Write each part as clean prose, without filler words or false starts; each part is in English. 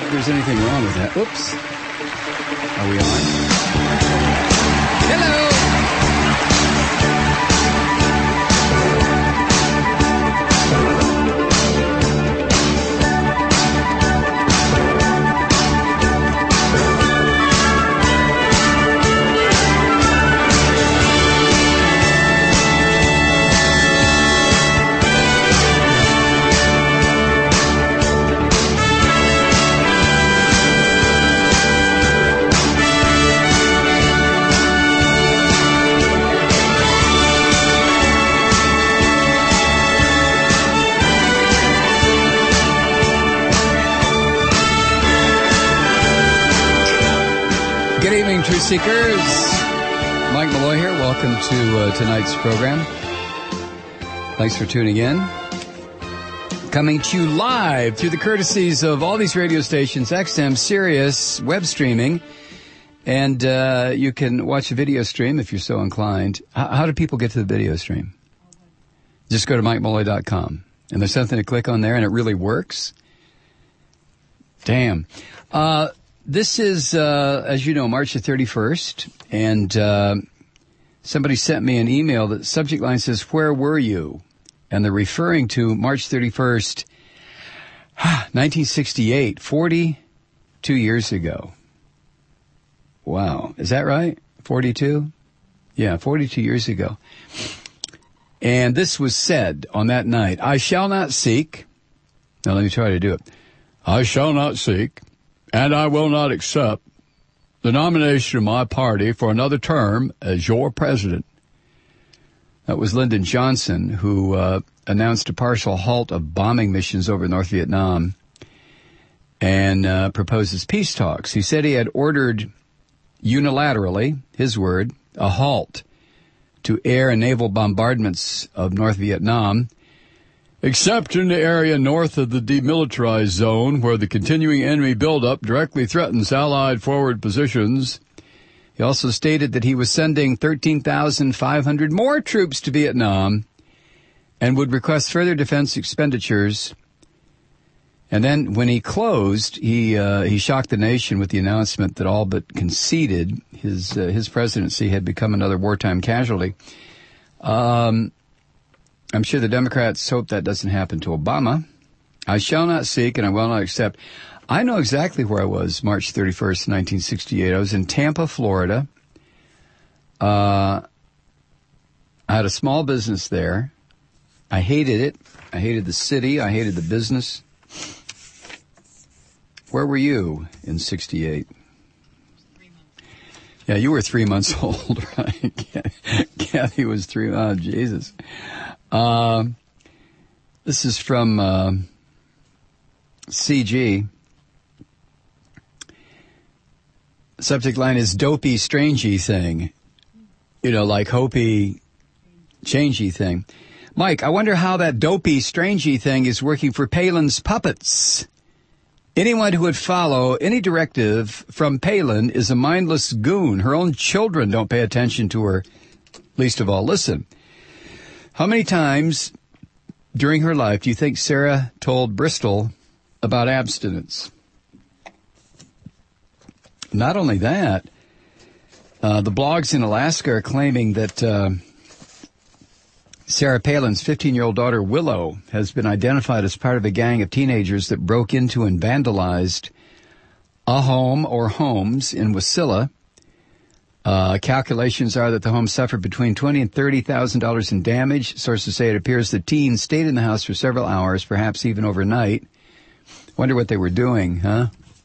there's anything wrong with that. Oops. Are we on? Hello! Good evening, Truth Seekers. Mike Malloy here. Welcome to tonight's program. Thanks for tuning in. Coming to you live through the courtesies of all these radio stations, XM, Sirius, web streaming, and you can watch a video stream if you're so inclined. How do people get to the video stream? Just go to MikeMalloy.com, and there's something to click on there, and it really works. Damn. This is, as you know, March the 31st, and somebody sent me an email. The subject line says, "Where were you?" And they're referring to March 31st, 1968, 42 years ago. Wow. Is that right? 42? Yeah, 42 years ago. And this was said on that night: "I shall not seek." Now let me try to do it. "I shall not seek, and I will not accept the nomination of my party for another term as your president." That was Lyndon Johnson, who announced a partial halt of bombing missions over North Vietnam and proposes peace talks. He said he had ordered unilaterally, his word, a halt to air and naval bombardments of North Vietnam, except in the area north of the demilitarized zone where the continuing enemy buildup directly threatens Allied forward positions. He also stated that he was sending 13,500 more troops to Vietnam and would request further defense expenditures. And then when he closed, he shocked the nation with the announcement that all but conceded his presidency had become another wartime casualty. I'm sure the Democrats hope that doesn't happen to Obama. "I shall not seek and I will not accept." I know exactly where I was March 31st, 1968. I was in Tampa, Florida. I had a small business there. I hated it. I hated the city. I hated the business. Where were you in 68? 3 months. Yeah, you were 3 months old, right? Kathy was 3. Oh, Jesus. This is from CG. Subject line is "dopey, strangey thing." You know, like Hopi, changey thing. "Mike, I wonder how that dopey, strangey thing is working for Palin's puppets. Anyone who would follow any directive from Palin is a mindless goon. Her own children don't pay attention to her. Least of all, listen. How many times during her life do you think Sarah told Bristol about abstinence?" Not only that, the blogs in Alaska are claiming that Sarah Palin's 15-year-old daughter, Willow, has been identified as part of a gang of teenagers that broke into and vandalized a home or homes in Wasilla. Calculations are that the home suffered between $20,000 and $30,000 in damage. Sources say it appears the teens stayed in the house for several hours, perhaps even overnight. Wonder what they were doing, huh?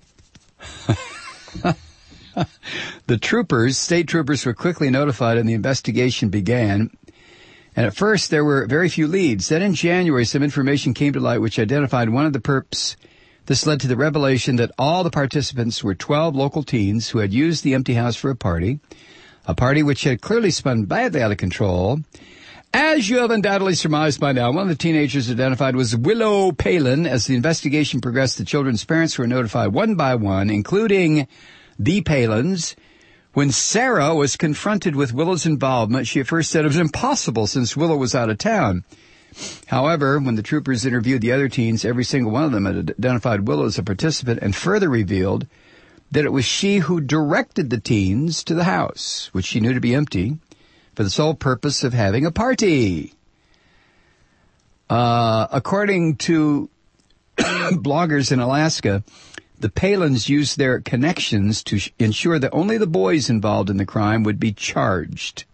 The state troopers were quickly notified and the investigation began. And at first there were very few leads. Then in January some information came to light which identified one of the perps. This led to the revelation that all the participants were 12 local teens who had used the empty house for a party which had clearly spun badly out of control. As you have undoubtedly surmised by now, one of the teenagers identified was Willow Palin. As the investigation progressed, the children's parents were notified one by one, including the Palins. When Sarah was confronted with Willow's involvement, she at first said it was impossible since Willow was out of town. However, when the troopers interviewed the other teens, every single one of them had identified Willow as a participant and further revealed that it was she who directed the teens to the house, which she knew to be empty, for the sole purpose of having a party. According to bloggers in Alaska, the Palins used their connections to ensure that only the boys involved in the crime would be charged.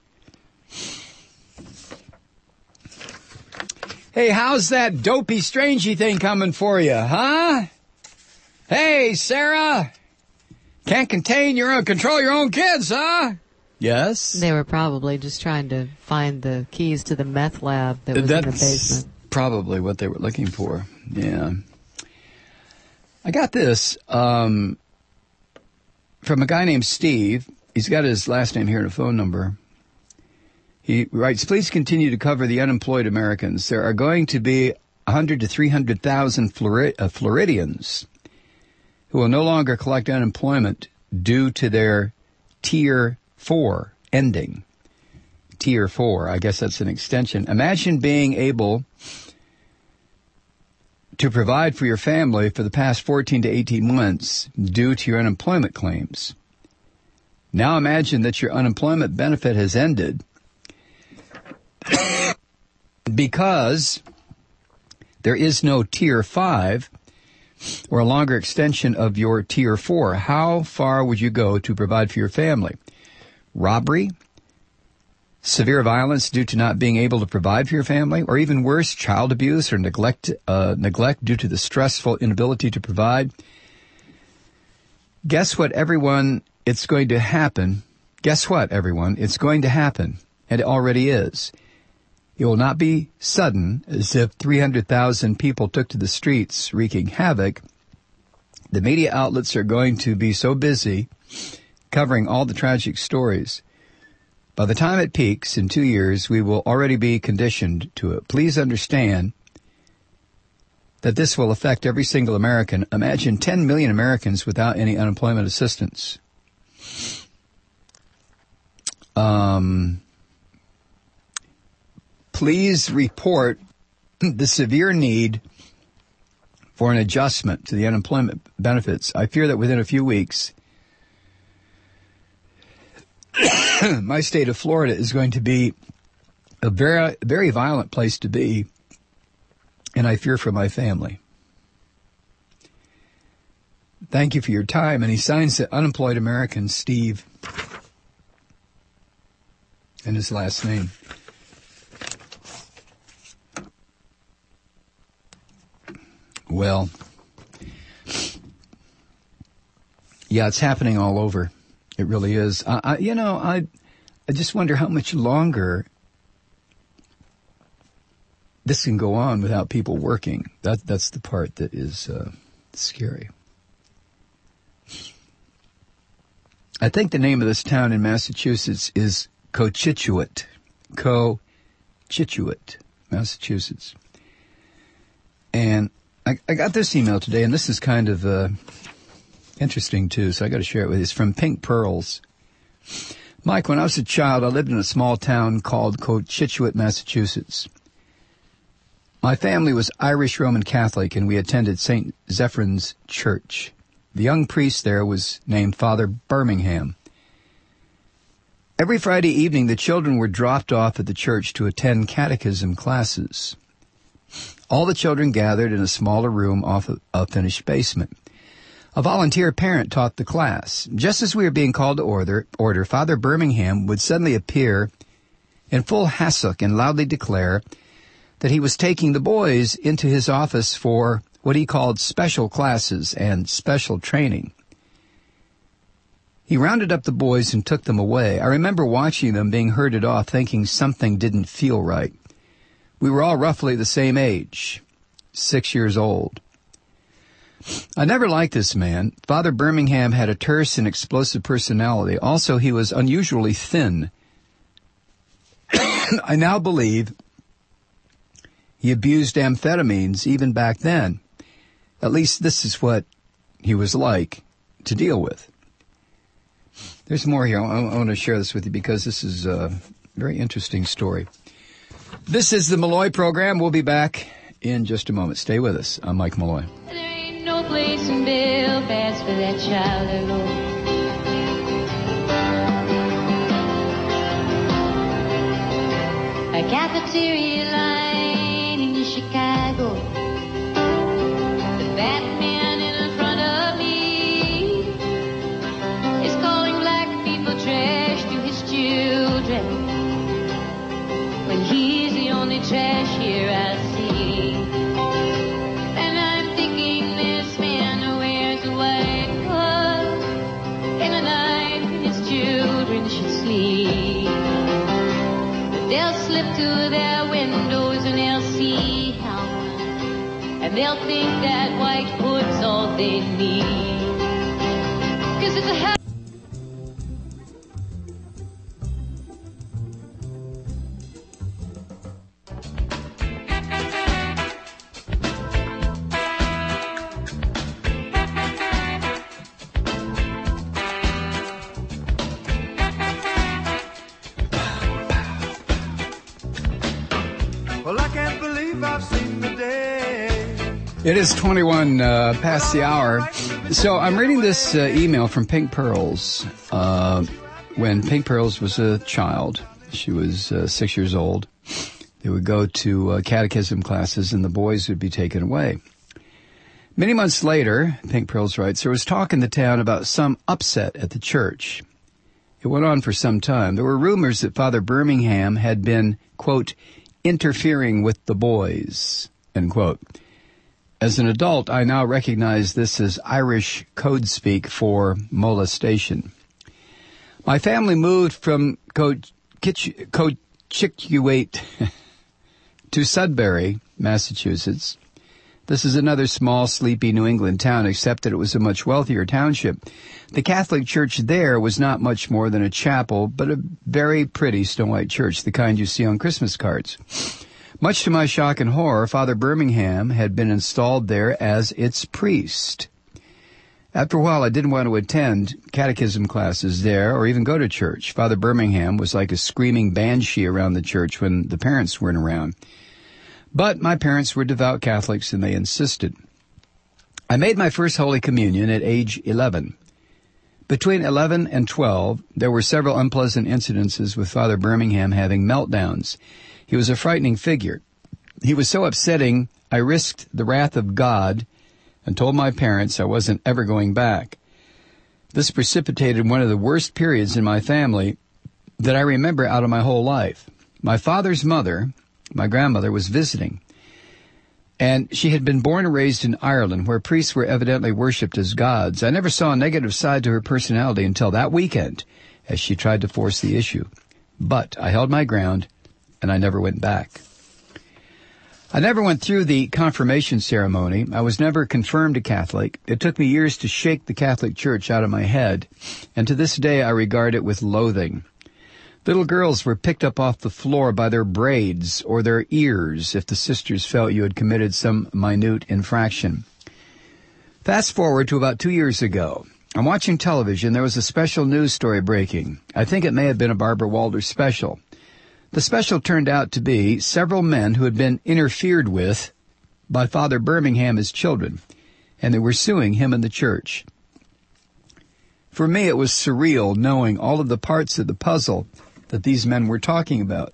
Hey, how's that dopey, strangey thing coming for you, huh? Hey, Sarah! Can't control your own kids, huh? Yes? They were probably just trying to find the keys to the meth lab that was in the basement. Probably what they were looking for, yeah. I got this from a guy named Steve. He's got his last name here and a phone number. He writes, please continue to cover the unemployed Americans. There are going to be 100 to 300,000 Floridians who will no longer collect unemployment due to their Tier 4 ending. Tier 4, I guess that's an extension. Imagine being able to provide for your family for the past 14 to 18 months due to your unemployment claims. Now imagine that your unemployment benefit has ended because there is no Tier 5 or a longer extension of your Tier 4. How far would you go to provide for your family? Robbery? Severe violence due to not being able to provide for your family, or even worse, child abuse or neglect due to the stressful inability to provide. Guess what, everyone? It's going to happen. Guess what, everyone? It's going to happen, and it already is. It will not be sudden, as if 300,000 people took to the streets wreaking havoc. The media outlets are going to be so busy covering all the tragic stories. By the time it peaks in 2 years, we will already be conditioned to it. Please understand that this will affect every single American. Imagine 10 million Americans without any unemployment assistance. Please report the severe need for an adjustment to the unemployment benefits. I fear that within a few weeks, my state of Florida is going to be a very, very violent place to be, and I fear for my family. Thank you for your time. And he signs it, Unemployed American Steve, and his last name. Well, yeah, it's happening all over. It really is. I just wonder how much longer this can go on without people working. That's the part that is scary. I think the name of this town in Massachusetts is Cochituate. Cochituate, Massachusetts. And I got this email today, and this is kind of interesting, too, so I got to share it with you. It's from Pink Pearls. Mike, when I was a child, I lived in a small town called Cochituate, Massachusetts. My family was Irish Roman Catholic, and we attended St. Zephyr's Church. The young priest there was named Father Birmingham. Every Friday evening, the children were dropped off at the church to attend catechism classes. All the children gathered in a smaller room off a finished basement. A volunteer parent taught the class. Just as we were being called to order, Father Birmingham would suddenly appear in full hassock and loudly declare that he was taking the boys into his office for what he called special classes and special training. He rounded up the boys and took them away. I remember watching them being herded off, thinking something didn't feel right. We were all roughly the same age, 6 years old. I never liked this man. Father Birmingham had a terse and explosive personality. Also, he was unusually thin. I now believe he abused amphetamines even back then. At least this is what he was like to deal with. There's more here. I want to share this with you because this is a very interesting story. This is the Malloy program. We'll be back in just a moment. Stay with us. I'm Mike Malloy. There ain't no place in Belfast for that child alone. A cafeteria line in Chicago. That man in front of me is calling black people trash to his children, when he's the only trash here I see. And I'm thinking this man wears a white coat and a knife in his children should sleep. But they'll slip to their windows and they'll see how, and they'll think that white hood's all they need. 'Cause it's a It is 21 past the hour. So I'm reading this email from Pink Pearls. When Pink Pearls was a child, she was 6 years old. They would go to catechism classes and the boys would be taken away. Many months later, Pink Pearls writes, there was talk in the town about some upset at the church. It went on for some time. There were rumors that Father Birmingham had been, quote, interfering with the boys, end quote. As an adult, I now recognize this as Irish code speak for molestation. My family moved from Cochituate to Sudbury, Massachusetts. This is another small, sleepy New England town, except that it was a much wealthier township. The Catholic church there was not much more than a chapel, but a very pretty stone-white church, the kind you see on Christmas cards. Much to my shock and horror, Father Birmingham had been installed there as its priest. After a while, I didn't want to attend catechism classes there or even go to church. Father Birmingham was like a screaming banshee around the church when the parents weren't around. But my parents were devout Catholics and they insisted. I made my first Holy Communion at age 11. Between 11 and 12, there were several unpleasant incidences with Father Birmingham having meltdowns. He was a frightening figure. He was so upsetting, I risked the wrath of God and told my parents I wasn't ever going back. This precipitated one of the worst periods in my family that I remember out of my whole life. My father's mother, my grandmother, was visiting, and she had been born and raised in Ireland, where priests were evidently worshipped as gods. I never saw a negative side to her personality until that weekend, as she tried to force the issue. But I held my ground, and I never went back. I never went through the confirmation ceremony. I was never confirmed a Catholic. It took me years to shake the Catholic Church out of my head, and to this day I regard it with loathing. Little girls were picked up off the floor by their braids or their ears if the sisters felt you had committed some minute infraction. Fast forward to about 2 years ago. I'm watching television. There was a special news story breaking. I think it may have been a Barbara Walters special. The special turned out to be several men who had been interfered with by Father Birmingham as children, and they were suing him and the church. For me, it was surreal knowing all of the parts of the puzzle that these men were talking about.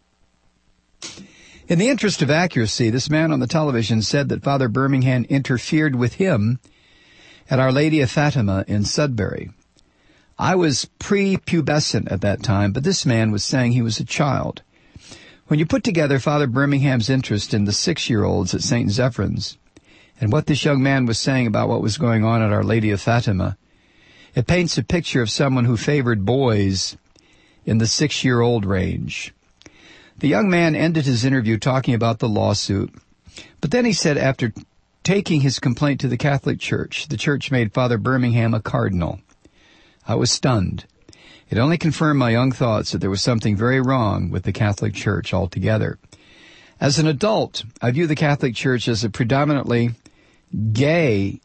In the interest of accuracy, this man on the television said that Father Birmingham interfered with him at Our Lady of Fatima in Sudbury. I was prepubescent at that time, but this man was saying he was a child. When you put together Father Birmingham's interest in the 6-year-olds at St. Zephyr's and what this young man was saying about what was going on at Our Lady of Fatima, it paints a picture of someone who favored boys in the 6-year-old range. The young man ended his interview talking about the lawsuit, but then he said after taking his complaint to the Catholic Church, the church made Father Birmingham a cardinal. I was stunned. It only confirmed my young thoughts that there was something very wrong with the Catholic Church altogether. As an adult, I view the Catholic Church as a predominantly gay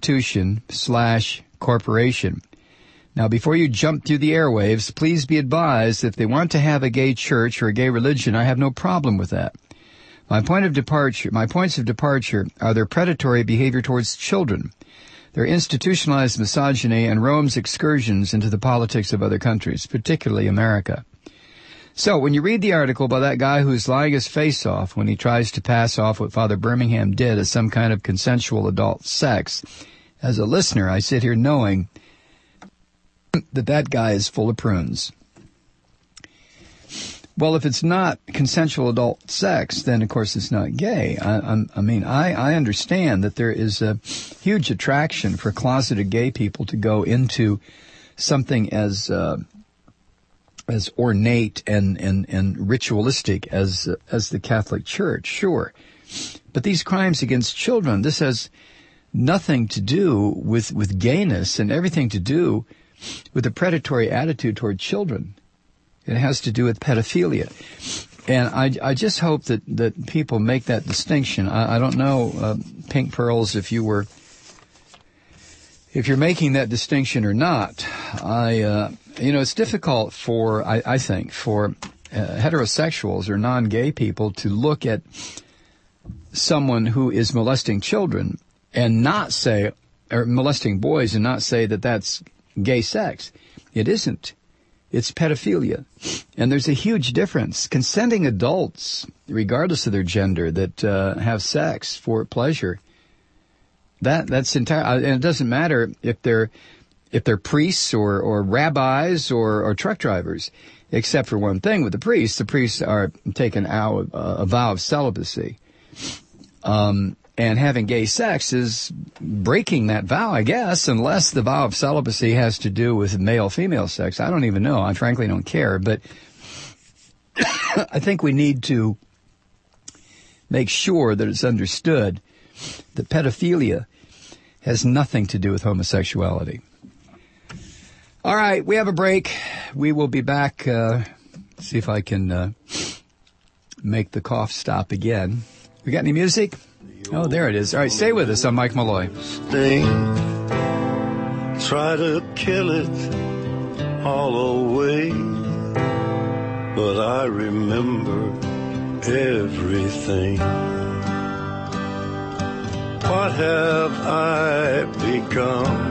institution/corporation. Now, before you jump through the airwaves, please be advised if they want to have a gay church or a gay religion, I have no problem with that. My points of departure are their predatory behavior towards children, their institutionalized misogyny, and Rome's excursions into the politics of other countries, particularly America. So, when you read the article by that guy who's lying his face off when he tries to pass off what Father Birmingham did as some kind of consensual adult sex, as a listener, I sit here knowing that guy is full of prunes. Well, if it's not consensual adult sex, then of course it's not gay. I understand that there is a huge attraction for closeted gay people to go into something as ornate and ritualistic as the Catholic Church, sure. But these crimes against children, this has nothing to do with gayness and everything to do with a predatory attitude toward children. It has to do with pedophilia. And I just hope that people make that distinction. I don't know, Pink Pearls, if you're making that distinction or not. It's difficult I think, for heterosexuals or non-gay people to look at someone who is molesting children and not say, or molesting boys and not say that that's gay sex. It isn't. It's pedophilia. And there's a huge difference. Consenting adults, regardless of their gender, that have sex for pleasure, that's entire. And it doesn't matter if they're priests or rabbis or truck drivers, except for one thing with the priests. The priests are taking out a vow of celibacy. And having gay sex is breaking that vow, I guess, unless the vow of celibacy has to do with male-female sex. I don't even know. I frankly don't care. But I think we need to make sure that it's understood that pedophilia has nothing to do with homosexuality. All right, we have a break. We will be back. See if I can make the cough stop again. We got any music? Oh, there it is. All right, stay with us. I'm Mike Malloy. Sting, try to kill it all away, but I remember everything. What have I become?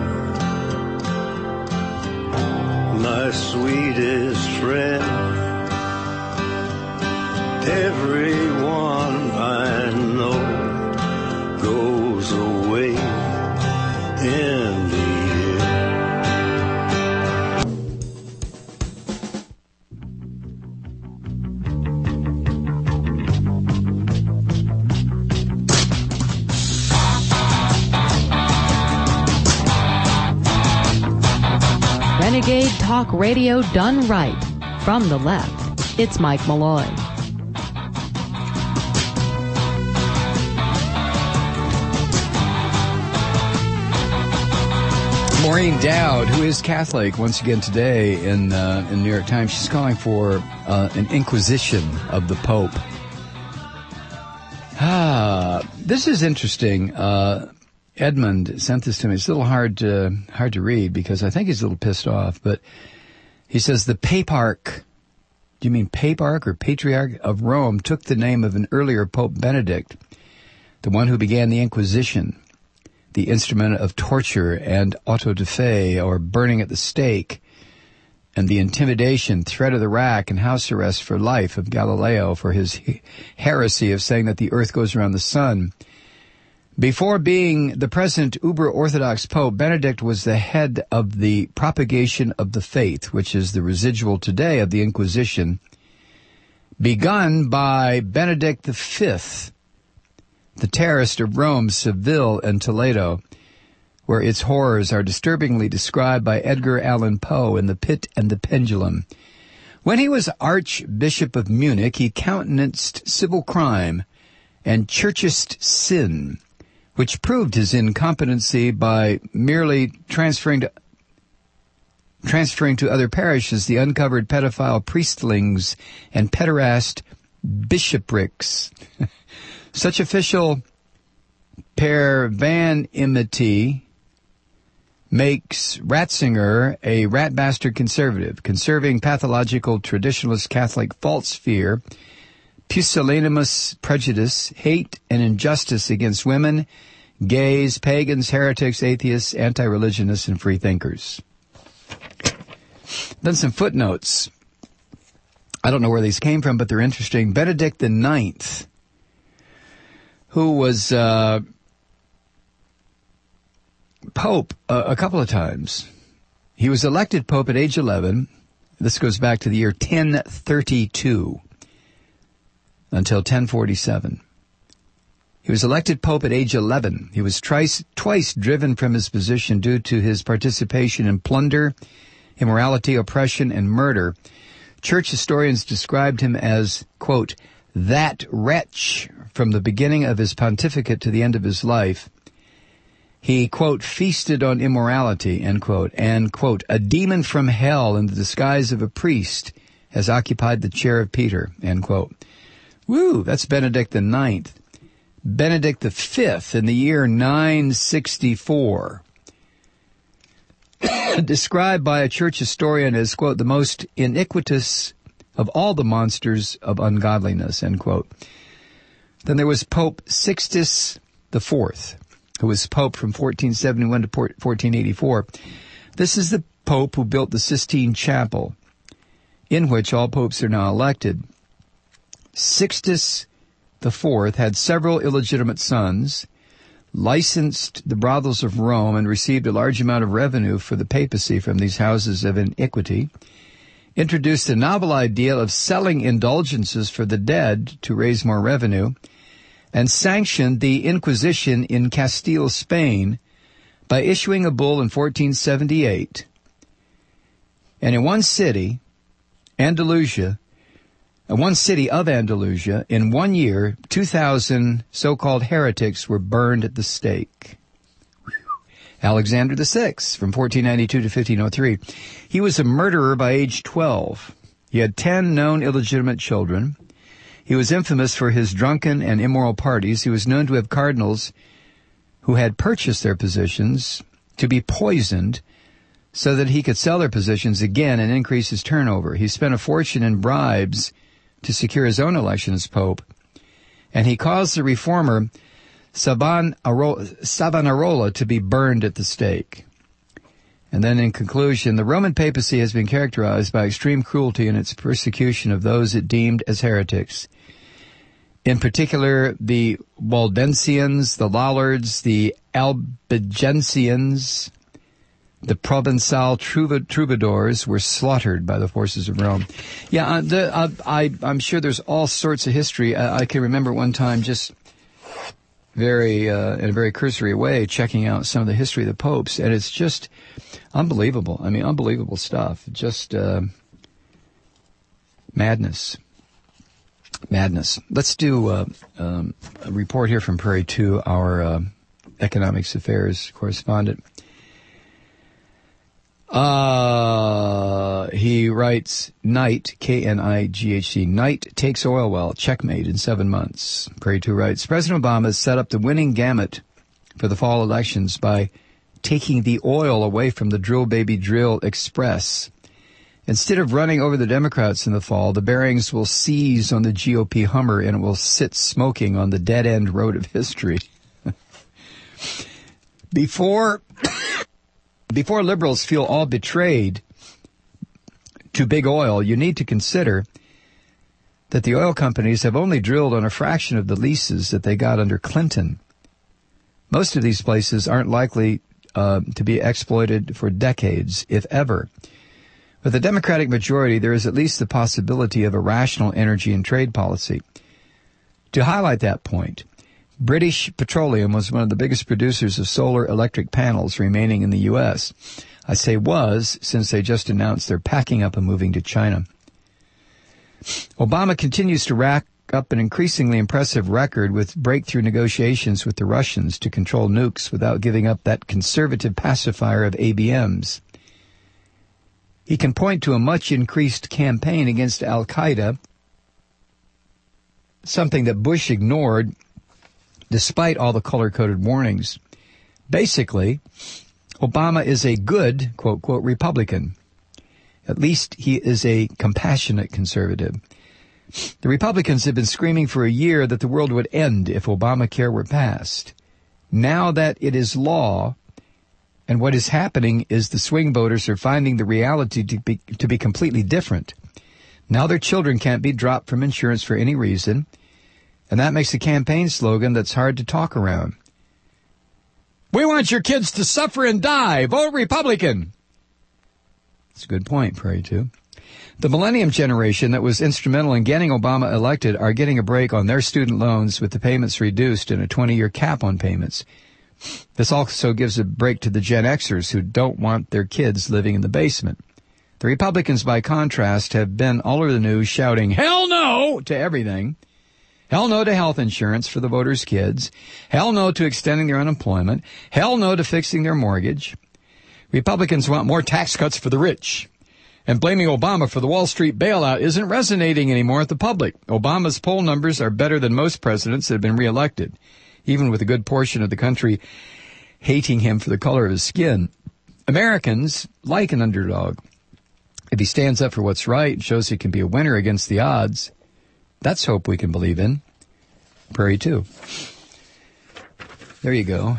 My sweetest friend, everyone I know goes away in the Renegade Talk Radio done right. From the left, it's Mike Malloy. Maureen Dowd, who is Catholic, once again today in New York Times, she's calling for an inquisition of the Pope. This is interesting. Edmund sent this to me. It's a little hard to read because I think he's a little pissed off. But he says the Paparch, do you mean Paparch or Patriarch of Rome, took the name of an earlier Pope Benedict, the one who began the Inquisition, the instrument of torture and auto da fe, or burning at the stake, and the intimidation, threat of the rack, and house arrest for life of Galileo for his heresy of saying that the earth goes around the sun. Before being the present uber-Orthodox Pope, Benedict was the head of the propagation of the faith, which is the residual today of the Inquisition, begun by Benedict V, the terrorist of Rome, Seville, and Toledo, where its horrors are disturbingly described by Edgar Allan Poe in The Pit and the Pendulum. When he was Archbishop of Munich, he countenanced civil crime and churchist sin, which proved his incompetency by merely transferring to other parishes the uncovered pedophile priestlings and pederast bishoprics. Such official pervanimity makes Ratzinger a rat-bastard conservative, conserving pathological traditionalist Catholic false fear, pusillanimous prejudice, hate, and injustice against women, gays, pagans, heretics, atheists, anti-religionists, and free thinkers. Then some footnotes. I don't know where these came from, but they're interesting. Benedict IX, who was Pope a couple of times. He was elected Pope at age 11. This goes back to the year 1032 until 1047. He was elected Pope at age 11. He was twice driven from his position due to his participation in plunder, immorality, oppression, and murder. Church historians described him as, quote, that wretch from the beginning of his pontificate to the end of his life. He, quote, feasted on immorality, end quote, and, quote, a demon from hell in the disguise of a priest has occupied the chair of Peter, end quote. Woo, that's Benedict IX. Benedict V in the year 964, described by a church historian as, quote, the most iniquitous of all the monsters of ungodliness, end quote. Then there was Pope Sixtus IV, who was Pope from 1471 to 1484. This is the Pope who built the Sistine Chapel, in which all popes are now elected. Sixtus IV had several illegitimate sons, licensed the brothels of Rome, and received a large amount of revenue for the papacy from these houses of iniquity, introduced the novel idea of selling indulgences for the dead to raise more revenue, and sanctioned the Inquisition in Castile, Spain, by issuing a bull in 1478. And in one city of Andalusia, in 1 year, 2,000 so-called heretics were burned at the stake. Alexander VI, from 1492 to 1503. He was a murderer by age 12. He had 10 known illegitimate children. He was infamous for his drunken and immoral parties. He was known to have cardinals who had purchased their positions to be poisoned so that he could sell their positions again and increase his turnover. He spent a fortune in bribes to secure his own election as pope, and he caused the reformer Savonarola to be burned at the stake. And then in conclusion, the Roman papacy has been characterized by extreme cruelty in its persecution of those it deemed as heretics. In particular, the Waldensians, the Lollards, the Albigensians, the Provençal troubadours were slaughtered by the forces of Rome. Yeah, I'm sure there's all sorts of history. I can remember one time just in a very cursory way, checking out some of the history of the popes, and it's just unbelievable. I mean, unbelievable stuff. Just madness. Let's do a report here from Prairie 2, our economics affairs correspondent. He writes, Knight, K-N-I-G-H-T, Knight takes oil well, checkmate in 7 months. Prairie 2 writes, President Obama has set up the winning gamut for the fall elections by taking the oil away from the drill baby drill express. Instead of running over the Democrats in the fall, the bearings will seize on the GOP Hummer and it will sit smoking on the dead-end road of history. Before liberals feel all betrayed to big oil, you need to consider that the oil companies have only drilled on a fraction of the leases that they got under Clinton. Most of these places aren't likely to be exploited for decades, if ever. With the Democratic majority, there is at least the possibility of a rational energy and trade policy. To highlight that point, British Petroleum was one of the biggest producers of solar electric panels remaining in the U.S. I say was, since they just announced they're packing up and moving to China. Obama continues to rack up an increasingly impressive record with breakthrough negotiations with the Russians to control nukes without giving up that conservative pacifier of ABMs. He can point to a much increased campaign against al-Qaeda, something that Bush ignored despite all the color-coded warnings. Basically, Obama is a good, quote, quote, Republican. At least he is a compassionate conservative. The Republicans have been screaming for a year that the world would end if Obamacare were passed. Now that it is law, and what is happening is the swing voters are finding the reality to be completely different. Now their children can't be dropped from insurance for any reason, and that makes a campaign slogan that's hard to talk around. We want your kids to suffer and die. Vote Republican. That's a good point, Prairie 2. The millennium generation that was instrumental in getting Obama elected are getting a break on their student loans with the payments reduced and a 20-year cap on payments. This also gives a break to the Gen Xers who don't want their kids living in the basement. The Republicans, by contrast, have been all over the news shouting, hell no to everything. Hell no to health insurance for the voters' kids. Hell no to extending their unemployment. Hell no to fixing their mortgage. Republicans want more tax cuts for the rich. And blaming Obama for the Wall Street bailout isn't resonating anymore with the public. Obama's poll numbers are better than most presidents that have been reelected, even with a good portion of the country hating him for the color of his skin. Americans like an underdog. If he stands up for what's right and shows he can be a winner against the odds, that's hope we can believe in. Prairie 2. There you go.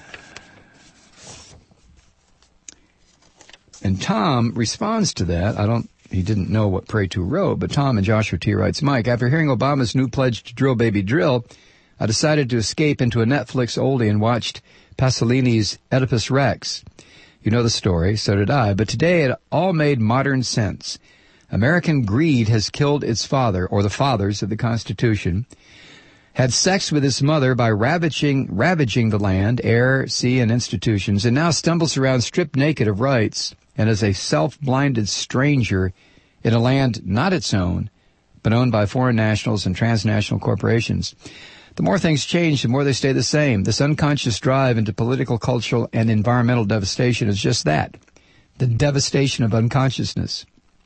And Tom responds to that. He didn't know what Prairie 2 wrote, but Tom in Joshua T writes, Mike, after hearing Obama's new pledge to drill, baby, drill, I decided to escape into a Netflix oldie and watched Pasolini's Oedipus Rex. You know the story, so did I, but today it all made modern sense. American greed has killed its father, or the fathers of the Constitution, had sex with his mother by ravaging the land, air, sea, and institutions, and now stumbles around stripped naked of rights and as a self-blinded stranger in a land not its own, but owned by foreign nationals and transnational corporations. The more things change, the more they stay the same. This unconscious drive into political, cultural, and environmental devastation is just that, the devastation of unconsciousness.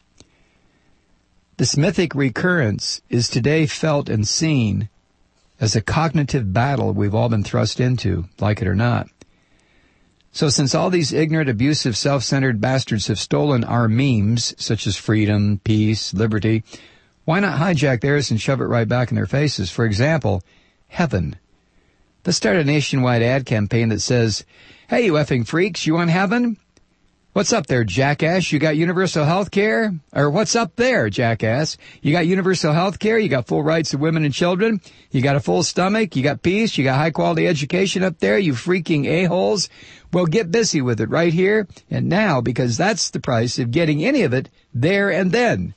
This mythic recurrence is today felt and seen as a cognitive battle we've all been thrust into, like it or not. So since all these ignorant, abusive, self-centered bastards have stolen our memes, such as freedom, peace, liberty, why not hijack theirs and shove it right back in their faces? For example, heaven. Let's start a nationwide ad campaign that says, hey, you effing freaks, you want heaven? What's up there, jackass? You got universal health care? Or what's up there, jackass? You got universal health care? You got full rights of women and children? You got a full stomach? You got peace? You got high-quality education up there, you freaking a-holes? Well, get busy with it right here and now, because that's the price of getting any of it there and then.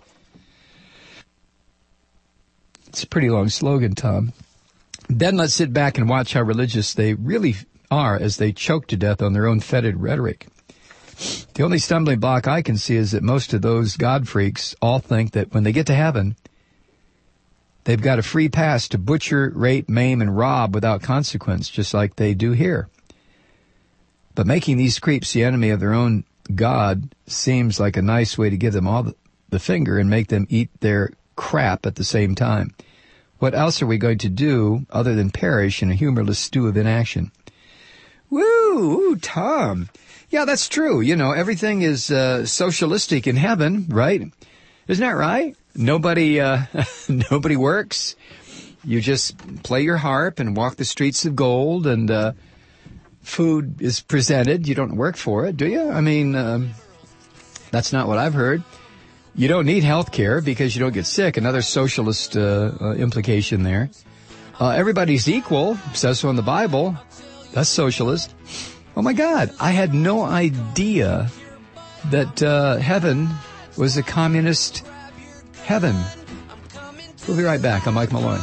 It's a pretty long slogan, Tom. Then let's sit back and watch how religious they really are as they choke to death on their own fetid rhetoric. The only stumbling block I can see is that most of those God freaks all think that when they get to heaven, they've got a free pass to butcher, rape, maim, and rob without consequence, just like they do here. But making these creeps the enemy of their own God seems like a nice way to give them all the finger and make them eat their crap at the same time. What else are we going to do other than perish in a humorless stew of inaction? Woo, Tom. Yeah, that's true. You know, everything is socialistic in heaven, right? Isn't that right? Nobody works. You just play your harp and walk the streets of gold, and food is presented. You don't work for it, do you? I mean, that's not what I've heard. You don't need health care because you don't get sick. Another socialist implication there. Everybody's equal, says so in the Bible. That's socialist. Oh, my God. I had no idea that heaven was a communist heaven. We'll be right back. I'm Mike Malloy.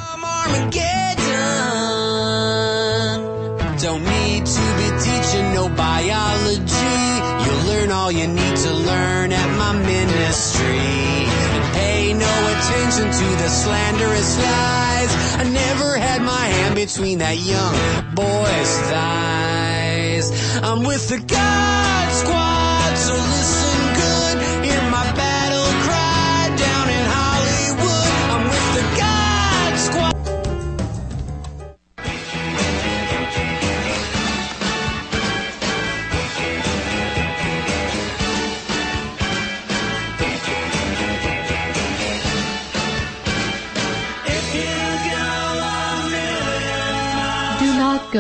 Don't need to be teaching no biology. You'll learn all you need to learn at my ministry. And pay no attention to the slanderous lies. I never had my hand between that young boy's thighs. I'm with the God Squad, so listen good. Hear my battle cry down in Hollywood. I'm with the God Squad.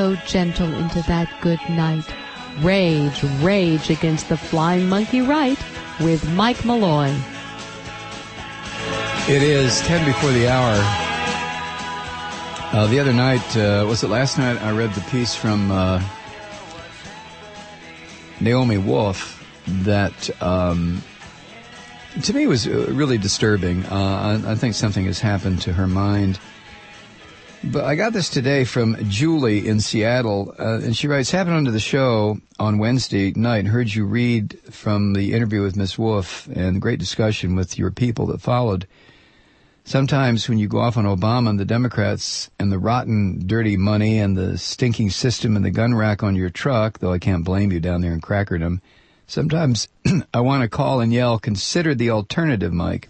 go gentle into that good night. Rage, rage against the flying monkey right with Mike Malloy. It is 10 before the hour. The other night, was it last night, I read the piece from Naomi Wolf that to me was really disturbing. I think something has happened to her mind. But I got this today from Julie in Seattle, and she writes, happened onto the show on Wednesday night and heard you read from the interview with Miss Wolf and great discussion with your people that followed. Sometimes when you go off on Obama and the Democrats and the rotten, dirty money and the stinking system and the gun rack on your truck, though I can't blame you down there in Crackerdom, sometimes I want to call and yell, consider the alternative, Mike.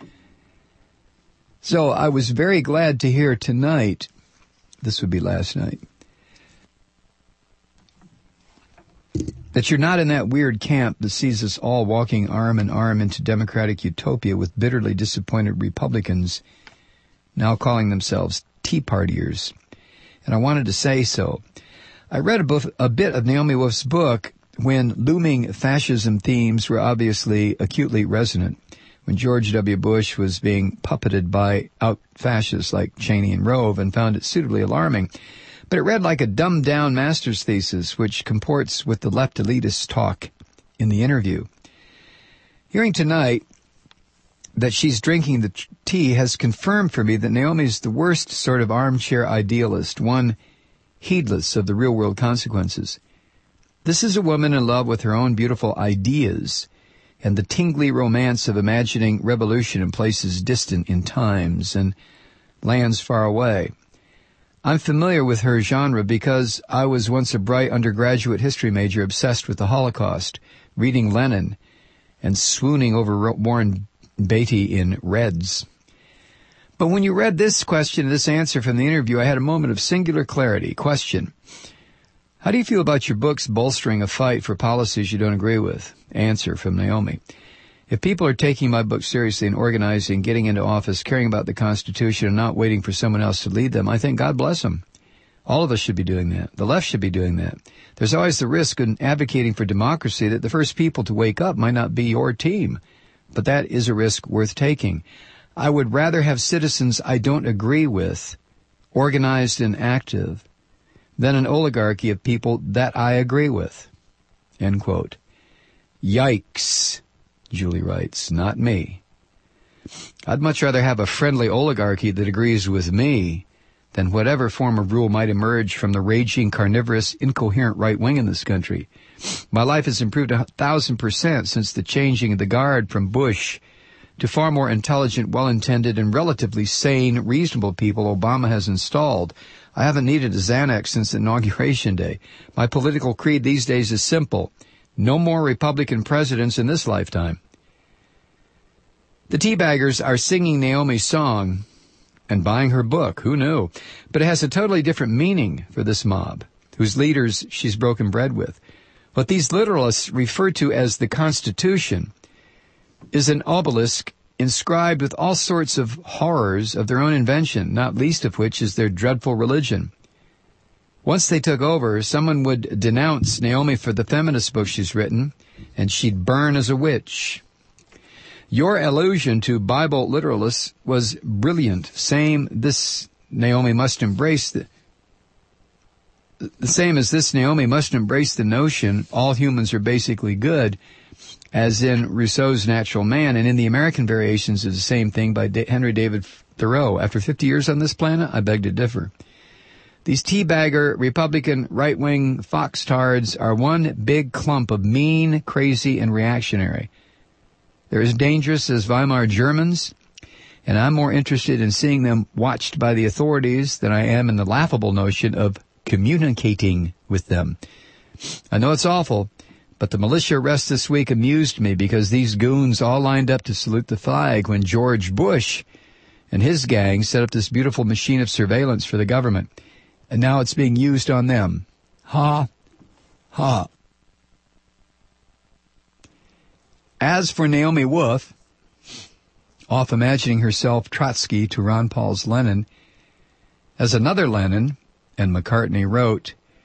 So I was very glad to hear tonight, this would be last night, that you're not in that weird camp that sees us all walking arm in arm into democratic utopia with bitterly disappointed Republicans now calling themselves Tea Partiers. And I wanted to say so. I read a bit of Naomi Wolf's book when looming fascism themes were obviously acutely resonant, when George W. Bush was being puppeted by out-fascists like Cheney and Rove, and found it suitably alarming. But it read like a dumbed-down master's thesis, which comports with the left elitist talk in the interview. Hearing tonight that she's drinking the tea has confirmed for me that Naomi's the worst sort of armchair idealist, one heedless of the real-world consequences. This is a woman in love with her own beautiful ideas and the tingly romance of imagining revolution in places distant in times and lands far away. I'm familiar with her genre because I was once a bright undergraduate history major obsessed with the Holocaust, reading Lenin and swooning over Warren Beatty in Reds. But when you read this question and this answer from the interview, I had a moment of singular clarity. Question: how do you feel about your books bolstering a fight for policies you don't agree with? Answer from Naomi: if people are taking my book seriously and organizing, getting into office, caring about the Constitution, and not waiting for someone else to lead them, I think God bless them. All of us should be doing that. The left should be doing that. There's always the risk in advocating for democracy that the first people to wake up might not be your team. But that is a risk worth taking. I would rather have citizens I don't agree with, organized and active, than an oligarchy of people that I agree with. End quote. Yikes, Julie writes, not me. I'd much rather have a friendly oligarchy that agrees with me than whatever form of rule might emerge from the raging, carnivorous, incoherent right wing in this country. My life has improved 1,000% since the changing of the guard from Bush to far more intelligent, well-intended, and relatively sane, reasonable people Obama has installed. I haven't needed a Xanax since Inauguration Day. My political creed these days is simple: no more Republican presidents in this lifetime. The teabaggers are singing Naomi's song and buying her book. Who knew? But it has a totally different meaning for this mob, whose leaders she's broken bread with. What these literalists refer to as the Constitution is an obelisk inscribed with all sorts of horrors of their own invention, not least of which is their dreadful religion. Once they took over, someone would denounce Naomi for the feminist book she's written, and she'd burn as a witch. Your allusion to Bible literalists was brilliant. Same as this Naomi must embrace the notion all humans are basically good, as in Rousseau's Natural Man, and in the American variations is the same thing by Henry David Thoreau. After 50 years on this planet, I beg to differ. These teabagger, Republican, right-wing foxtards are one big clump of mean, crazy, and reactionary. They're as dangerous as Weimar Germans, and I'm more interested in seeing them watched by the authorities than I am in the laughable notion of communicating with them. I know it's awful, but the militia arrest this week amused me because these goons all lined up to salute the flag when George Bush and his gang set up this beautiful machine of surveillance for the government. And now it's being used on them. Ha, ha. As for Naomi Wolf, off imagining herself Trotsky to Ron Paul's Lenin, as another Lenin and McCartney wrote,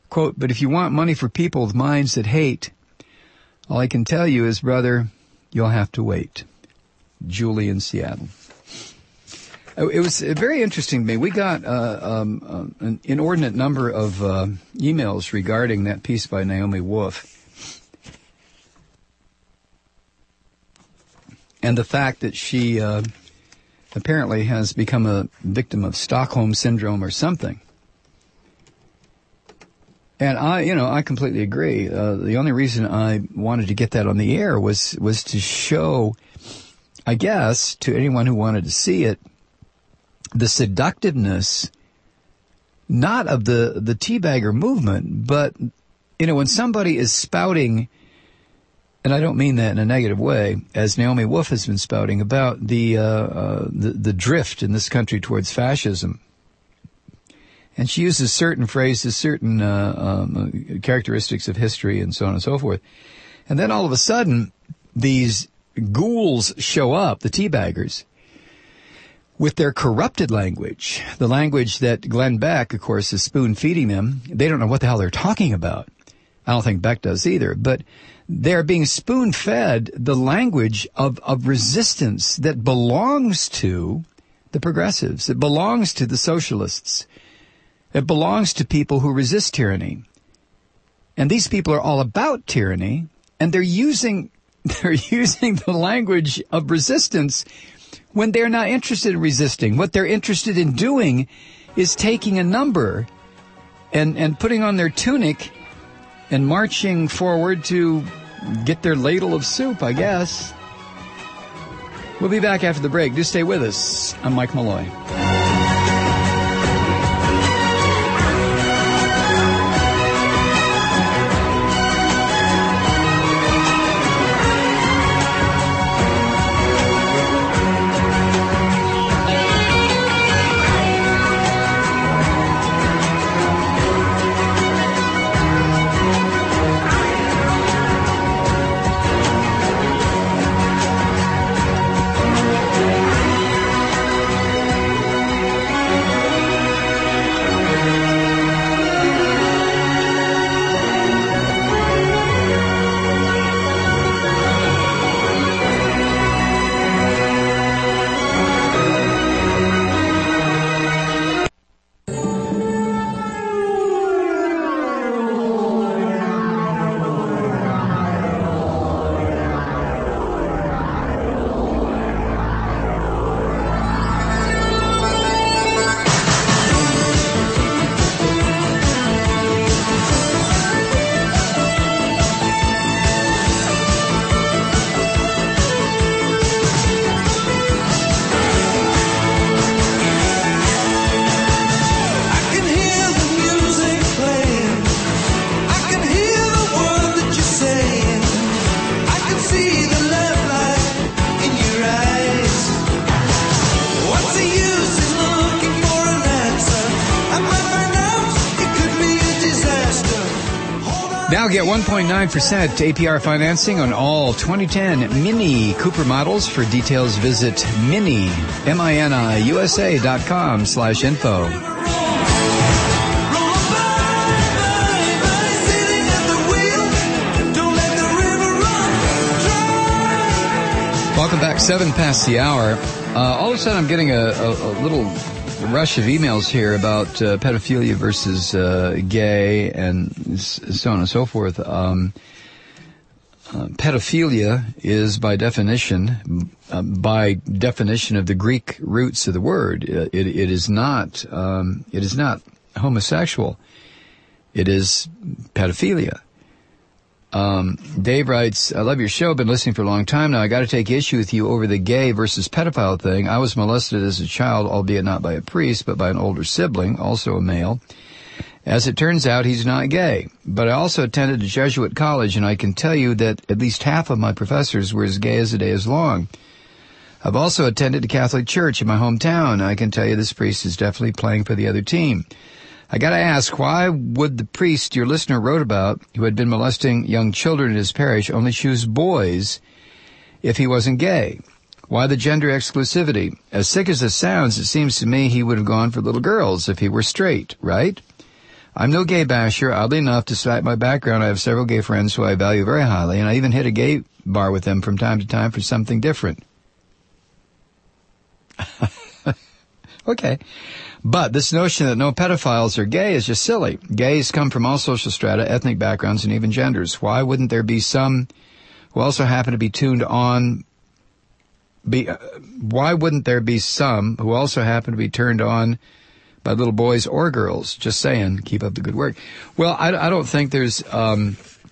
Quote, but if you want money for people with minds that hate, all I can tell you is, brother, you'll have to wait. Julie in Seattle. It was very interesting to me. We got an inordinate number of emails regarding that piece by Naomi Wolf. And the fact that she apparently has become a victim of Stockholm Syndrome or something. And I completely agree. The only reason I wanted to get that on the air was to show, I guess, to anyone who wanted to see it, the seductiveness, not of the teabagger movement, but, when somebody is spouting, and I don't mean that in a negative way, as Naomi Wolf has been spouting about the drift in this country towards fascism. And she uses certain phrases, certain characteristics of history and so on and so forth. And then all of a sudden, these ghouls show up, the teabaggers, with their corrupted language, the language that Glenn Beck, of course, is spoon-feeding them. They don't know what the hell they're talking about. I don't think Beck does either. But they're being spoon-fed the language of resistance that belongs to the progressives. It belongs to the socialists. It belongs to people who resist tyranny. And these people are all about tyranny, and they're using the language of resistance when they're not interested in resisting. What they're interested in doing is taking a number and putting on their tunic and marching forward to get their ladle of soup, I guess. We'll be back after the break. Do stay with us. I'm Mike Malloy. Now get 1.9% APR financing on all 2010 Mini Cooper models. For details, visit miniusa.com/info. Welcome back, 7 past the hour. All of a sudden I'm getting a little rush of emails here about pedophilia versus gay and so on and so forth. Pedophilia is by definition of the Greek roots of the word. It is not homosexual. It is pedophilia. Dave writes, I love your show. Been listening for a long time now. I got to take issue with you over the gay versus pedophile thing. I was molested as a child, albeit not by a priest, but by an older sibling, also a male. As it turns out, he's not gay. But I also attended a Jesuit college, and I can tell you that at least half of my professors were as gay as the day is long. I've also attended a Catholic church in my hometown. I can tell you this priest is definitely playing for the other team. I gotta ask, why would the priest your listener wrote about, who had been molesting young children in his parish, only choose boys if he wasn't gay? Why the gender exclusivity? As sick as this sounds, it seems to me he would have gone for little girls if he were straight, right? I'm no gay basher. Oddly enough, despite my background, I have several gay friends who I value very highly, and I even hit a gay bar with them from time to time for something different. Okay. But this notion that no pedophiles are gay is just silly. Gays come from all social strata, ethnic backgrounds, and even genders. Why wouldn't there be some who also happen to be turned on by little boys or girls? Just saying, keep up the good work. Well, I don't think there's, about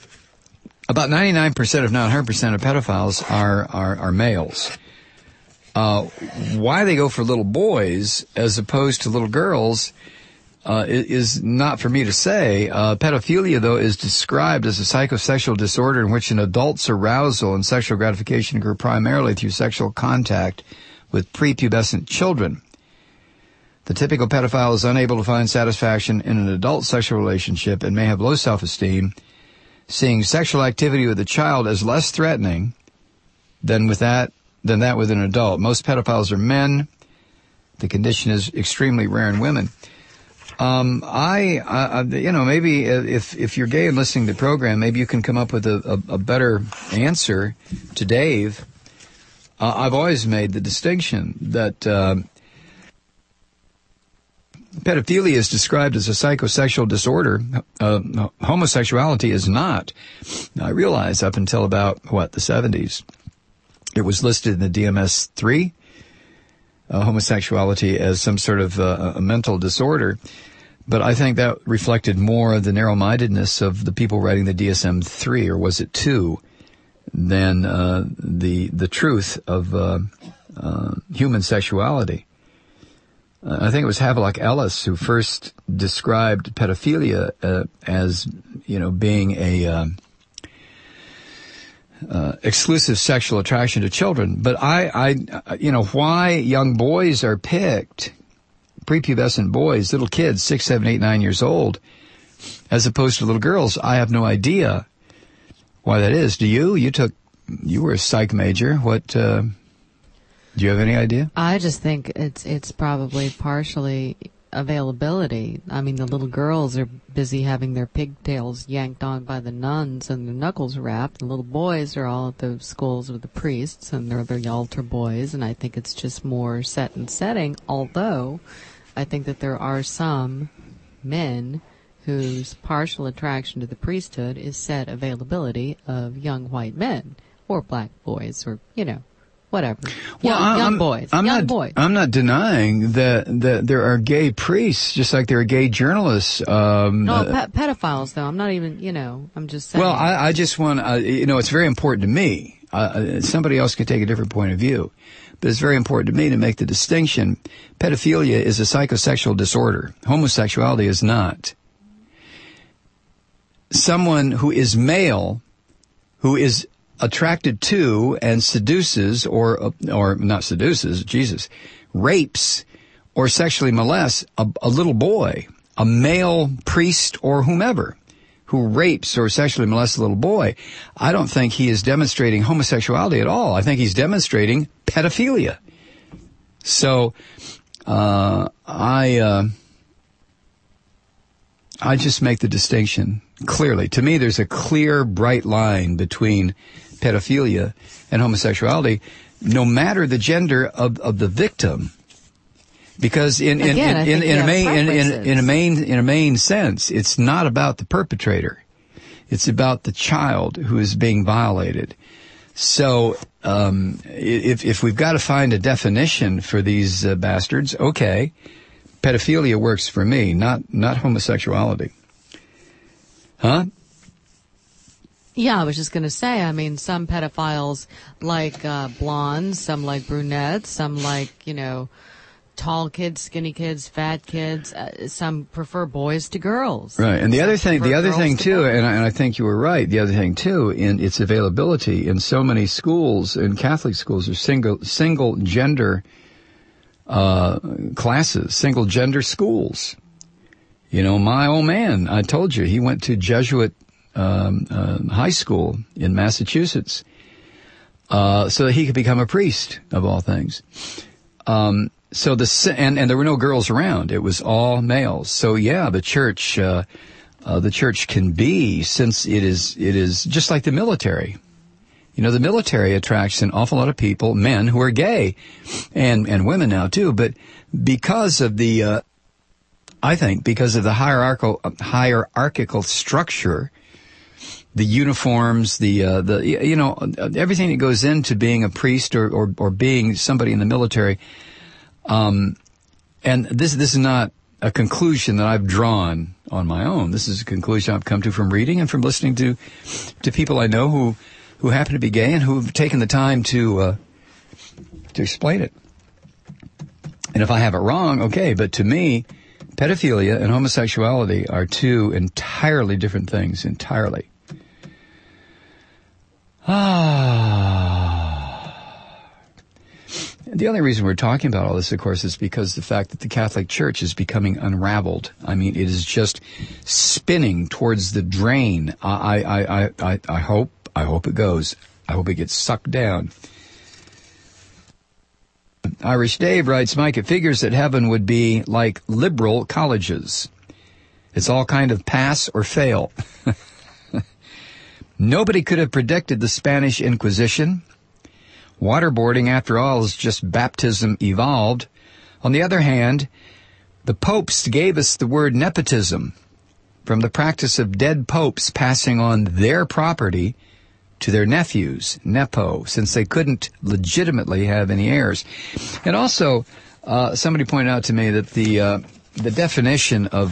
99%, if not 100% of pedophiles are males. Why they go for little boys as opposed to little girls, is not for me to say. Pedophilia, though, is described as a psychosexual disorder in which an adult's arousal and sexual gratification occur primarily through sexual contact with prepubescent children. The typical pedophile is unable to find satisfaction in an adult sexual relationship and may have low self-esteem, seeing sexual activity with a child as less threatening than that with an adult. Most pedophiles are men. The condition is extremely rare in women. Maybe if you're gay and listening to the program, maybe you can come up with a better answer to Dave. I've always made the distinction that pedophilia is described as a psychosexual disorder. Homosexuality is not. I realize up until about, the 70s, it was listed in the DMS-3, homosexuality, as some sort of a mental disorder. But I think that reflected more the narrow-mindedness of the people writing the DSM-3, or was it 2, than the truth of human sexuality. I think it was Havelock Ellis who first described pedophilia as, being a exclusive sexual attraction to children. But why young boys are picked, prepubescent boys, little kids, 6, 7, 8, 9 years old, as opposed to little girls, I have no idea why that is. Do you? You were a psych major. Do you have any idea? I just think it's probably partially availability. I mean, the little girls are busy having their pigtails yanked on by the nuns and their knuckles wrapped. The little boys are all at the schools with the priests, and they're the altar boys, and I think it's just more set and setting, although I think that there are some men whose partial attraction to the priesthood is said availability of young white men or black boys or, whatever. Young boys. I'm not denying that there are gay priests, just like there are gay journalists. Pedophiles, though. I'm not even, I'm just saying. Well, I just want, it's very important to me. Somebody else could take a different point of view, but it's very important to me to make the distinction. Pedophilia is a psychosexual disorder. Homosexuality is not. Someone who is male, who is attracted to and seduces or not seduces, rapes or sexually molests a little boy, a male priest or whomever who rapes or sexually molests a little boy, I don't think he is demonstrating homosexuality at all. I think he's demonstrating pedophilia. So, I just make the distinction clearly. To me, there's a clear, bright line between pedophilia and homosexuality, no matter the gender of the victim, because in a main sense, it's not about the perpetrator; it's about the child who is being violated. So, if we've got to find a definition for these bastards, okay, pedophilia works for me, not homosexuality, huh? Yeah, I was just going to say, some pedophiles like blondes, some like brunettes, some like, tall kids, skinny kids, fat kids. Some prefer boys to girls. Right. And the other thing too, and I think you were right, the other thing too, in its availability in so many schools, in Catholic schools, are single gender classes, single gender schools. My old man, I told you, he went to Jesuit high school in Massachusetts, so that he could become a priest, of all things. So and there were no girls around. It was all males. So yeah, the church can be, since it is just like the military. You know, the military attracts an awful lot of people, men who are gay, and women now too. But because of the, I think because of the hierarchical structure, the uniforms, everything that goes into being a priest or being somebody in the military. And this is not a conclusion that I've drawn on my own. This is a conclusion I've come to from reading and from listening to people I know who happen to be gay and who have taken the time to explain it. And if I have it wrong, okay, but to me, pedophilia and homosexuality are two entirely different things, entirely. The only reason we're talking about all this, of course, is because the fact that the Catholic Church is becoming unraveled. I mean, it is just spinning towards the drain. I hope it goes. I hope it gets sucked down. Irish Dave writes, Mike, it figures that heaven would be like liberal colleges. It's all kind of pass or fail. Nobody could have predicted the Spanish Inquisition. Waterboarding, after all, is just baptism evolved. On the other hand, the popes gave us the word nepotism from the practice of dead popes passing on their property to their nephews, nepo, since they couldn't legitimately have any heirs. And also, somebody pointed out to me that the definition of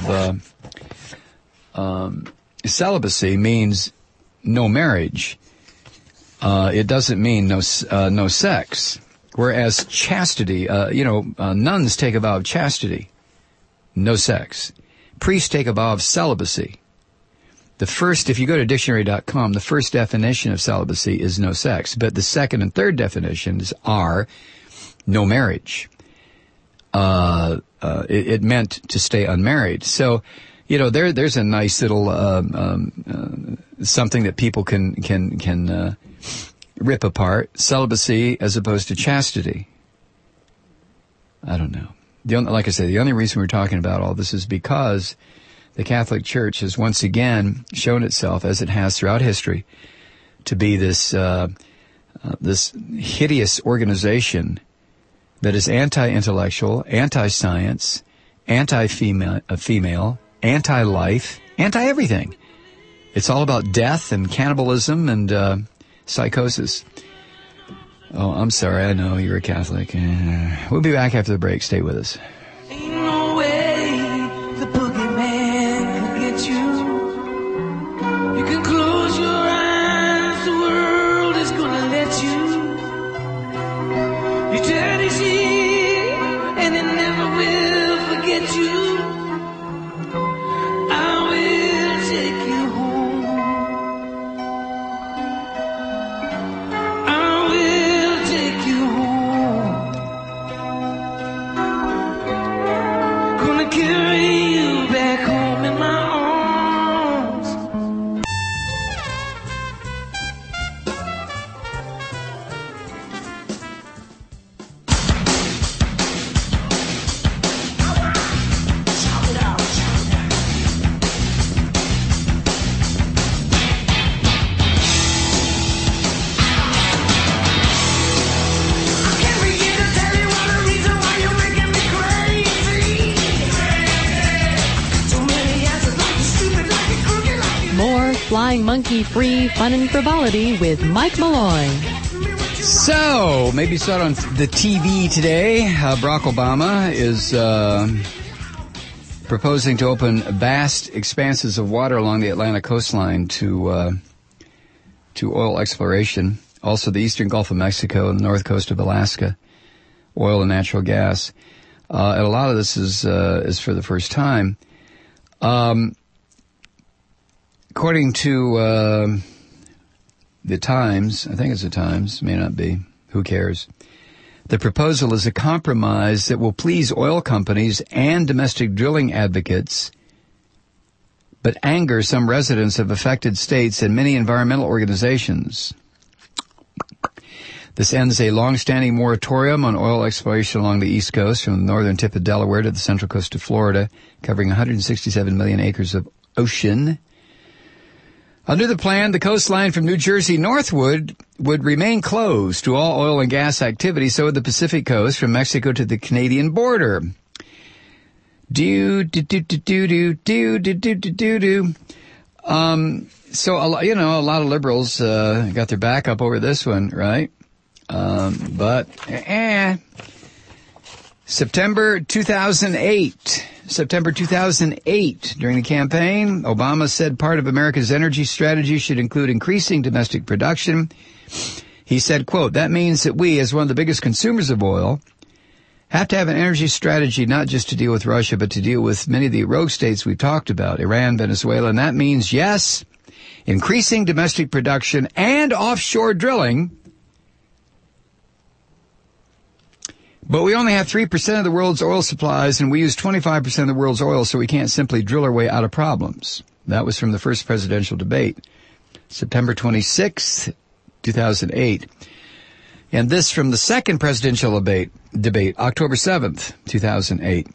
celibacy means no marriage. It doesn't mean no sex. Whereas chastity, nuns take a vow of chastity, no sex. Priests take a vow of celibacy. If you go to dictionary.com, the first definition of celibacy is no sex, but the second and third definitions are no marriage. It meant to stay unmarried. So, there's a nice little something that people can rip apart: celibacy as opposed to chastity. I don't know. Like I say, the only reason we're talking about all this is because the Catholic Church has once again shown itself, as it has throughout history, to be this hideous organization that is anti-intellectual, anti-science, anti-female, anti-life, anti-everything. It's all about death and cannibalism and psychosis. Oh, I'm sorry. I know you're a Catholic. We'll be back after the break. Stay with us. Ain't no way the boogeyman can get you. You can close your eyes, the world is gonna let you. You turn his ear, and it never will forget you. I will take you home. I will take you home. Gonna carry you back home in my arms. I can't begin to tell you what the reason why you're making me crazy. So many answers, like you're stupid, like you're crooked, like you More Flying Monkey free fun and frivolity with Mike Malloy. So, maybe you saw it on the TV today. Barack Obama is proposing to open vast expanses of water along the Atlantic coastline to oil exploration. Also, the eastern Gulf of Mexico and the north coast of Alaska, oil and natural gas. And a lot of this is for the first time. According to the Times, I think it's the Times, may not be, who cares? The proposal is a compromise that will please oil companies and domestic drilling advocates, but anger some residents of affected states and many environmental organizations. This ends a long-standing moratorium on oil exploration along the East Coast from the northern tip of Delaware to the central coast of Florida, covering 167 million acres of ocean. Under the plan, the coastline from New Jersey northward would remain closed to all oil and gas activity, so would the Pacific coast from Mexico to the Canadian border. So, a lot of liberals got their back up over this one, right? September 2008, during the campaign, Obama said part of America's energy strategy should include increasing domestic production. He said, quote, "That means that we, as one of the biggest consumers of oil, have to have an energy strategy not just to deal with Russia, but to deal with many of the rogue states we've talked about, Iran, Venezuela, and that means, yes, increasing domestic production and offshore drilling. But we only have 3% of the world's oil supplies, and we use 25% of the world's oil, so we can't simply drill our way out of problems." That was from the first presidential debate, September 26th, 2008. And this from the second presidential debate, October 7th, 2008.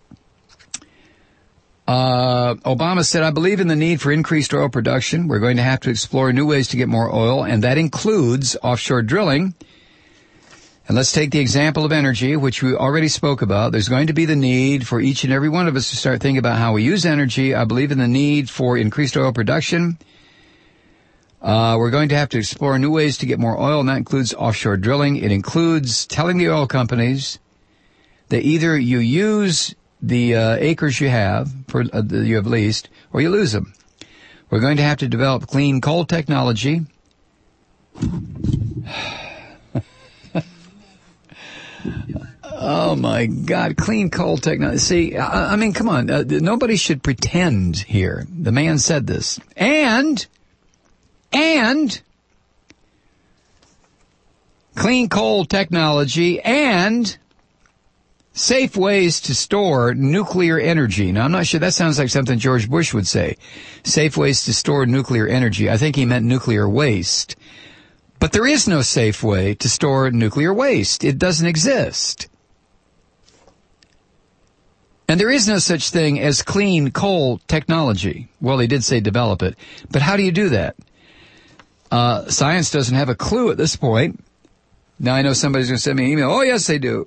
Obama said, "I believe in the need for increased oil production. We're going to have to explore new ways to get more oil, and that includes offshore drilling. And let's take the example of energy, which we already spoke about. There's going to be the need for each and every one of us to start thinking about how we use energy. I believe in the need for increased oil production. We're going to have to explore new ways to get more oil, and that includes offshore drilling. It includes telling the oil companies that either you use the acres you have leased, or you lose them. We're going to have to develop clean coal technology." Oh my God, clean coal technology. See, I mean, come on. Nobody should pretend here. The man said this. And clean coal technology and safe ways to store nuclear energy. Now, I'm not sure. That sounds like something George Bush would say. Safe ways to store nuclear energy. I think he meant nuclear waste. But there is no safe way to store nuclear waste. It doesn't exist. And there is no such thing as clean coal technology. Well, they did say develop it. But how do you do that? Science doesn't have a clue at this point. Now, I know somebody's going to send me an email. Oh, yes, they do.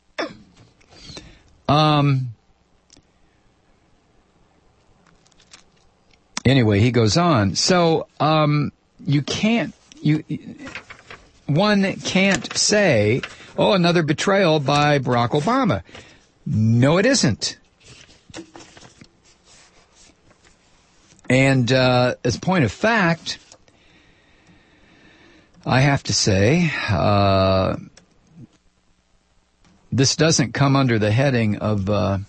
Anyway, he goes on. So, one can't say, oh, another betrayal by Barack Obama. No, it isn't. And as a point of fact, I have to say, this doesn't come under the heading of,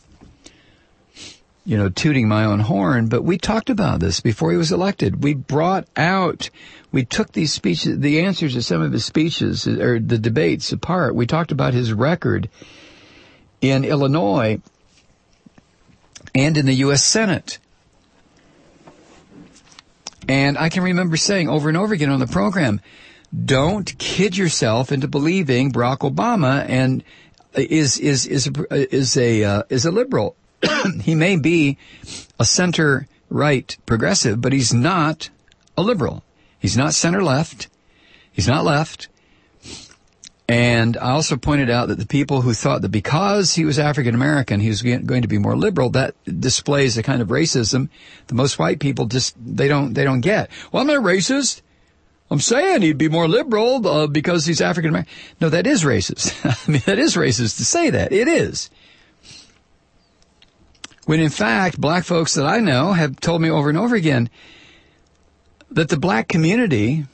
tooting my own horn, but we talked about this before he was elected. We took these speeches, the answers to some of his speeches, or the debates apart. We talked about his record in Illinois and in the U.S. Senate. And I can remember saying over and over again on the program, don't kid yourself into believing Barack Obama and is a liberal. He may be a center-right progressive, but he's not a liberal. He's not center-left. He's not left. And I also pointed out that the people who thought that because he was African-American, he was going to be more liberal, that displays a kind of racism that most white people they don't get. Well, I'm not racist. I'm saying he'd be more liberal because he's African-American. No, that is racist. I mean, that is racist to say that. It is. When in fact, black folks that I know have told me over and over again that the black community,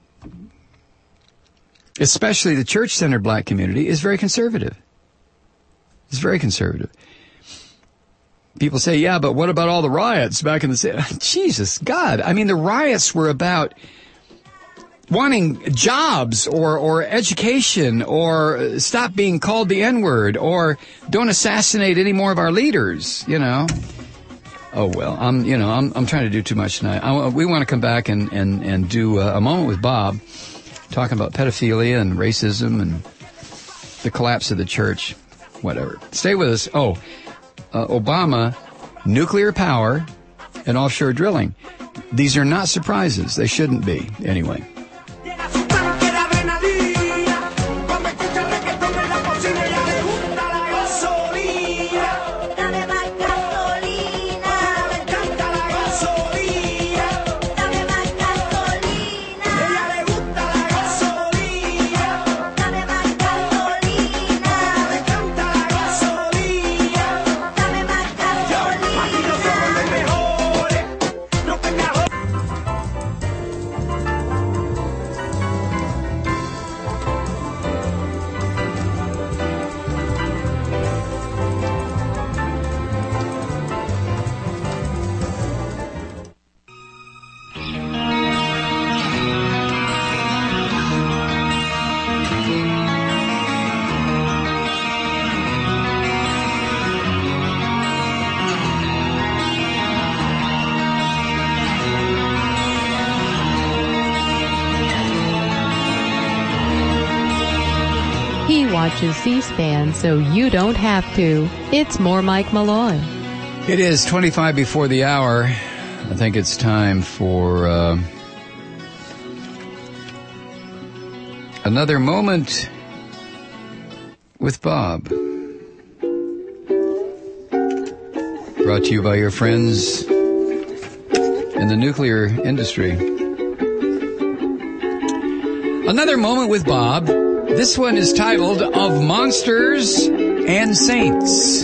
especially the church-centered black community, is very conservative. It's very conservative. People say, yeah, but what about all the riots back in the... Jesus, God. I mean, the riots were about wanting jobs or education or stop being called the N-word or don't assassinate any more of our leaders, Oh, well, I'm trying to do too much tonight. We want to come back and do a moment with Bob, talking about pedophilia and racism and the collapse of the church. Whatever. Stay with us. Obama, nuclear power, and offshore drilling. These are not surprises. They shouldn't be, anyway. Watches C-SPAN so you don't have to. It's more Mike Malloy. It is 25 before the hour. I think it's time for another moment with Bob. Brought to you by your friends in the nuclear industry. Another moment with Bob. This one is titled, Of Monsters and Saints.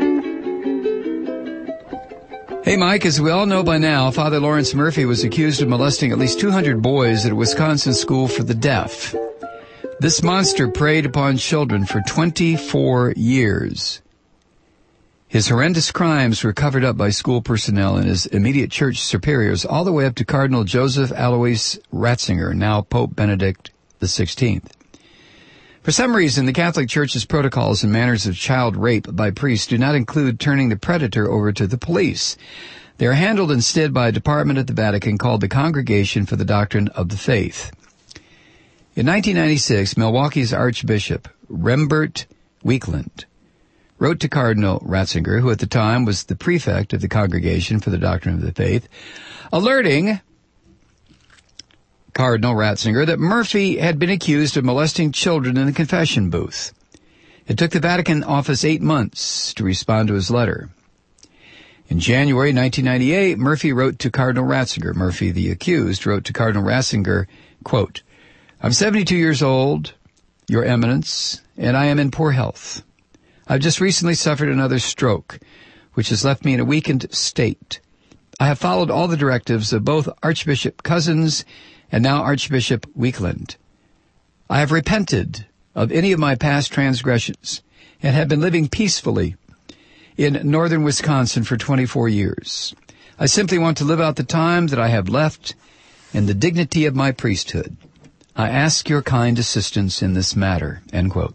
Hey, Mike, as we all know by now, Father Lawrence Murphy was accused of molesting at least 200 boys at a Wisconsin school for the deaf. This monster preyed upon children for 24 years. His horrendous crimes were covered up by school personnel and his immediate church superiors, all the way up to Cardinal Joseph Alois Ratzinger, now Pope Benedict XVI. For some reason, the Catholic Church's protocols and manners of child rape by priests do not include turning the predator over to the police. They are handled instead by a department at the Vatican called the Congregation for the Doctrine of the Faith. In 1996, Milwaukee's Archbishop Rembert Weekland wrote to Cardinal Ratzinger, who at the time was the prefect of the Congregation for the Doctrine of the Faith, alerting Cardinal Ratzinger that Murphy had been accused of molesting children in the confession booth. It took the Vatican office 8 months to respond to his letter. In January 1998, Murphy wrote to Cardinal Ratzinger. Murphy, the accused, wrote to Cardinal Ratzinger, quote, I'm 72 years old, Your Eminence, and I am in poor health. I've just recently suffered another stroke, which has left me in a weakened state. I have followed all the directives of both Archbishop Cousins and now Archbishop Weekland. I have repented of any of my past transgressions and have been living peacefully in northern Wisconsin for 24 years. I simply want to live out the time that I have left in the dignity of my priesthood. I ask your kind assistance in this matter, end quote.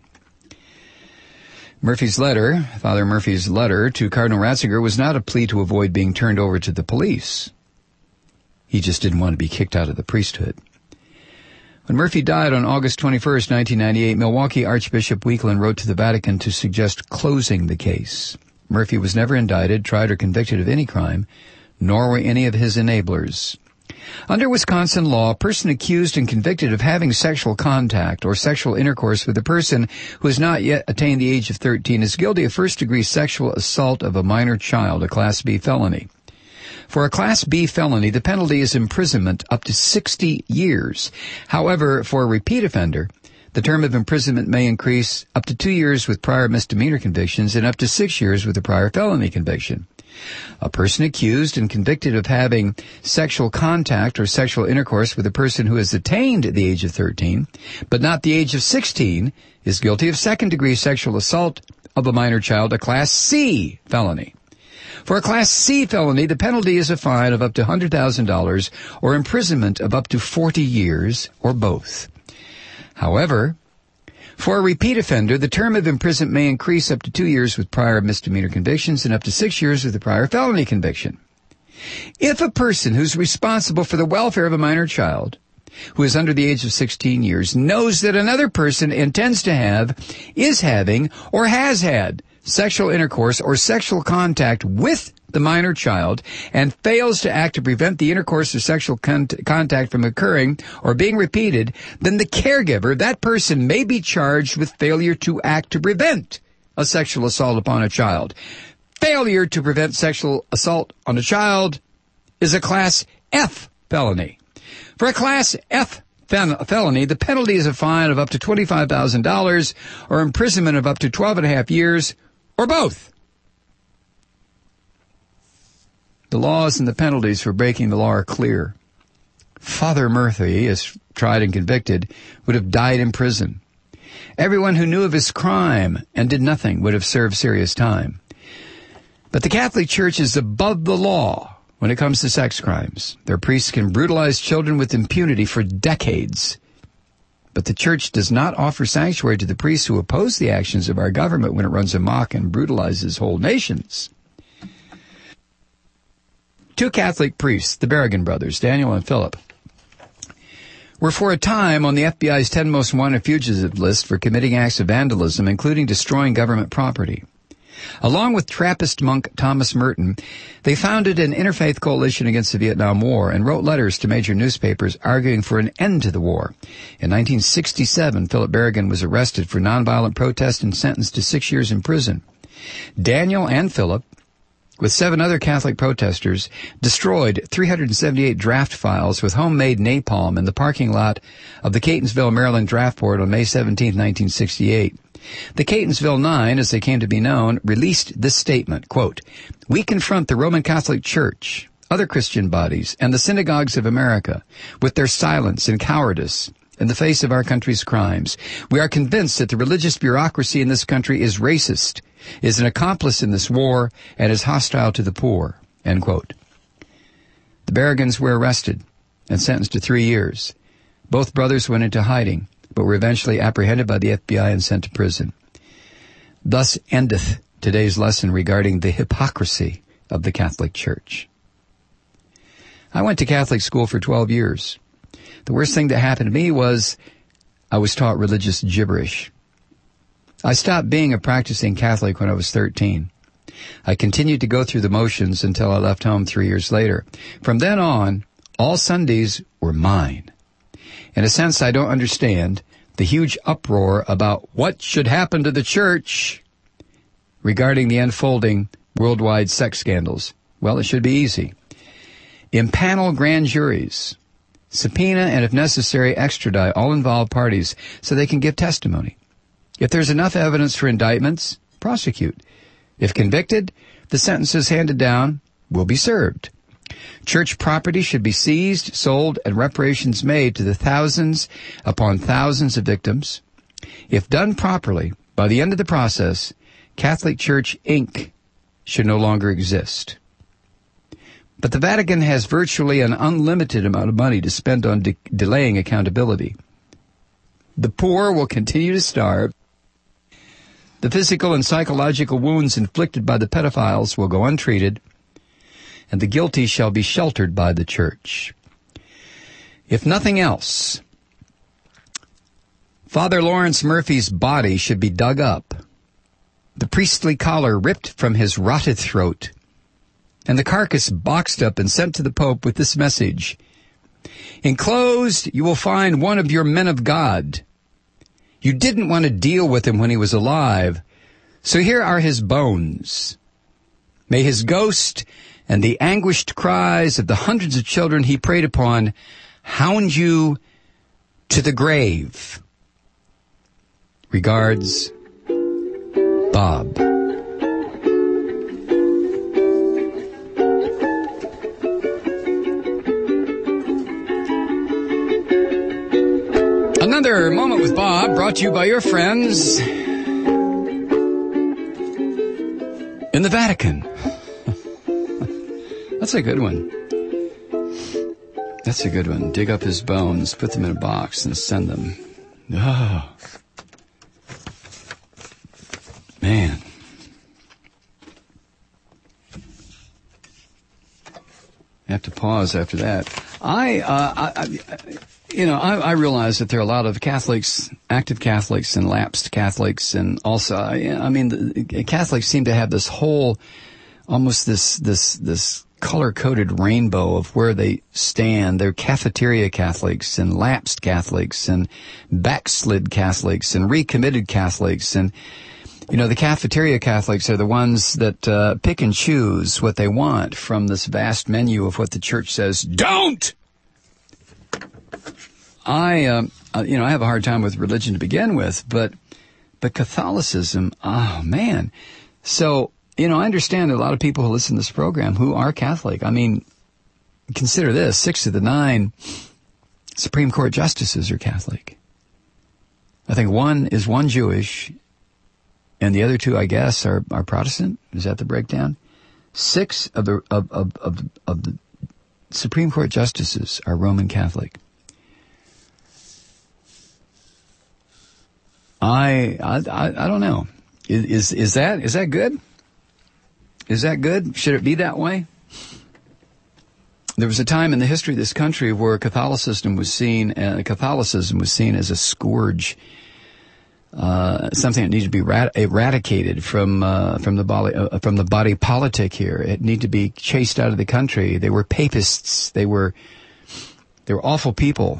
Father Murphy's letter to Cardinal Ratzinger was not a plea to avoid being turned over to the police. He just didn't want to be kicked out of the priesthood. When Murphy died on August 21st, 1998, Milwaukee Archbishop Weekland wrote to the Vatican to suggest closing the case. Murphy was never indicted, tried, or convicted of any crime, nor were any of his enablers. Under Wisconsin law, a person accused and convicted of having sexual contact or sexual intercourse with a person who has not yet attained the age of 13 is guilty of first-degree sexual assault of a minor child, a Class B felony. For a Class B felony, the penalty is imprisonment up to 60 years. However, for a repeat offender, the term of imprisonment may increase up to 2 years with prior misdemeanor convictions and up to 6 years with a prior felony conviction. A person accused and convicted of having sexual contact or sexual intercourse with a person who has attained the age of 13, but not the age of 16, is guilty of second-degree sexual assault of a minor child, a Class C felony. For a Class C felony, the penalty is a fine of up to $100,000 or imprisonment of up to 40 years or both. However, for a repeat offender, the term of imprisonment may increase up to 2 years with prior misdemeanor convictions and up to 6 years with a prior felony conviction. If a person who's responsible for the welfare of a minor child who is under the age of 16 years knows that another person intends to have, is having, or has had sexual intercourse or sexual contact with the minor child and fails to act to prevent the intercourse or sexual contact from occurring or being repeated, then the caregiver, that person, may be charged with failure to act to prevent a sexual assault upon a child. Failure to prevent sexual assault on a child is a Class F felony. For a Class F felony, the penalty is a fine of up to $25,000 or imprisonment of up to 12.5 years, or both. The laws and the penalties for breaking the law are clear. Father Murphy, as tried and convicted, would have died in prison. Everyone who knew of his crime and did nothing would have served serious time. But the Catholic Church is above the law when it comes to sex crimes. Their priests can brutalize children with impunity for decades. But the Church does not offer sanctuary to the priests who oppose the actions of our government when it runs amok and brutalizes whole nations. Two Catholic priests, the Berrigan brothers, Daniel and Philip, were for a time on the FBI's 10 most wanted fugitive list for committing acts of vandalism, including destroying government property. Along with Trappist monk Thomas Merton, they founded an interfaith coalition against the Vietnam War and wrote letters to major newspapers arguing for an end to the war. In 1967, Philip Berrigan was arrested for nonviolent protest and sentenced to 6 years in prison. Daniel and Philip, with 7 other Catholic protesters, destroyed 378 draft files with homemade napalm in the parking lot of the Catonsville, Maryland draft board on May 17, 1968. The Catonsville Nine, as they came to be known, released this statement, quote, "We confront the Roman Catholic Church, other Christian bodies, and the synagogues of America with their silence and cowardice in the face of our country's crimes. We are convinced that the religious bureaucracy in this country is racist, is an accomplice in this war, and is hostile to the poor," end quote. The Berrigans were arrested and sentenced to 3 years. Both brothers went into hiding, but were eventually apprehended by the FBI and sent to prison. Thus endeth today's lesson regarding the hypocrisy of the Catholic Church. I went to Catholic school for 12 years. The worst thing that happened to me was I was taught religious gibberish. I stopped being a practicing Catholic when I was 13. I continued to go through the motions until I left home 3 years later. From then on, all Sundays were mine. In a sense, I don't understand the huge uproar about what should happen to the church regarding the unfolding worldwide sex scandals. Well, it should be easy. Impanel grand juries, subpoena, and if necessary, extradite all involved parties so they can give testimony. If there's enough evidence for indictments, prosecute. If convicted, the sentences handed down will be served. Church property should be seized, sold, and reparations made to the thousands upon thousands of victims. If done properly, by the end of the process, Catholic Church, Inc. should no longer exist. But the Vatican has virtually an unlimited amount of money to spend on delaying accountability. The poor will continue to starve. The physical and psychological wounds inflicted by the pedophiles will go untreated, and the guilty shall be sheltered by the church. If nothing else, Father Lawrence Murphy's body should be dug up, the priestly collar ripped from his rotted throat, and the carcass boxed up and sent to the Pope with this message: "Enclosed, you will find one of your men of God. You didn't want to deal with him when he was alive, so here are his bones. May his ghost and the anguished cries of the hundreds of children he preyed upon hound you to the grave. Regards, Bob." Another Moment with Bob brought to you by your friends in the Vatican. That's a good one. That's a good one. Dig up his bones, put them in a box, and send them. Oh. Man. I have to pause after that. I realize that there are a lot of Catholics, active Catholics and lapsed Catholics, and also, the Catholics seem to have this whole, almost this color-coded rainbow of where they stand. They're cafeteria Catholics and lapsed Catholics and backslid Catholics and recommitted Catholics. And, the cafeteria Catholics are the ones that pick and choose what they want from this vast menu of what the church says, don't! I have a hard time with religion to begin with, but Catholicism, oh man. So, I understand there are a lot of people who listen to this program who are Catholic. I mean, consider this, 6 of the 9 Supreme Court justices are Catholic. I think one Jewish, and the other 2, I guess, are Protestant. Is that the breakdown? 6 of the Supreme Court justices are Roman Catholic. I don't know. Is that good? Is that good? Should it be that way? There was a time in the history of this country where Catholicism was seen as a scourge, something that needed to be eradicated from the body politic here. It needed to be chased out of the country. They were papists. They were awful people.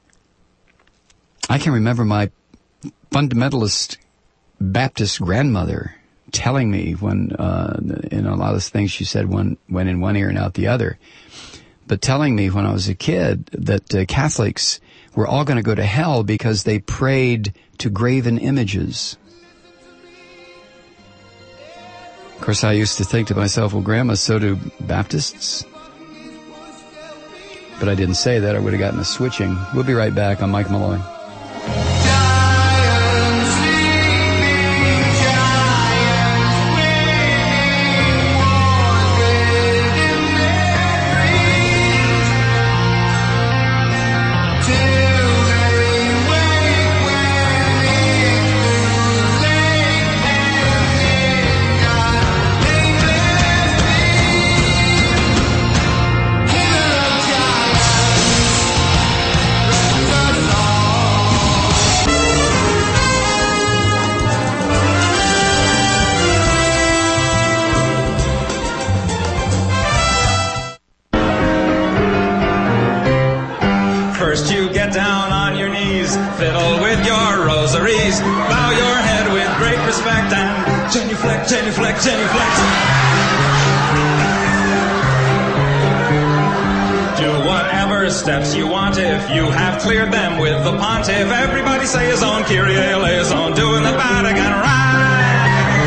I can remember my fundamentalist Baptist grandmother telling me when, a lot of things she said went in one ear and out the other, but telling me when I was a kid that Catholics were all going to go to hell because they prayed to graven images. Of course, I used to think to myself, well, Grandma, so do Baptists. But I didn't say that. I would have gotten a switching. We'll be right back on Mike Malloy. Steps you want if you have cleared them with the pontiff. Everybody say his own, Kyrie eleison, doing the Vatican right.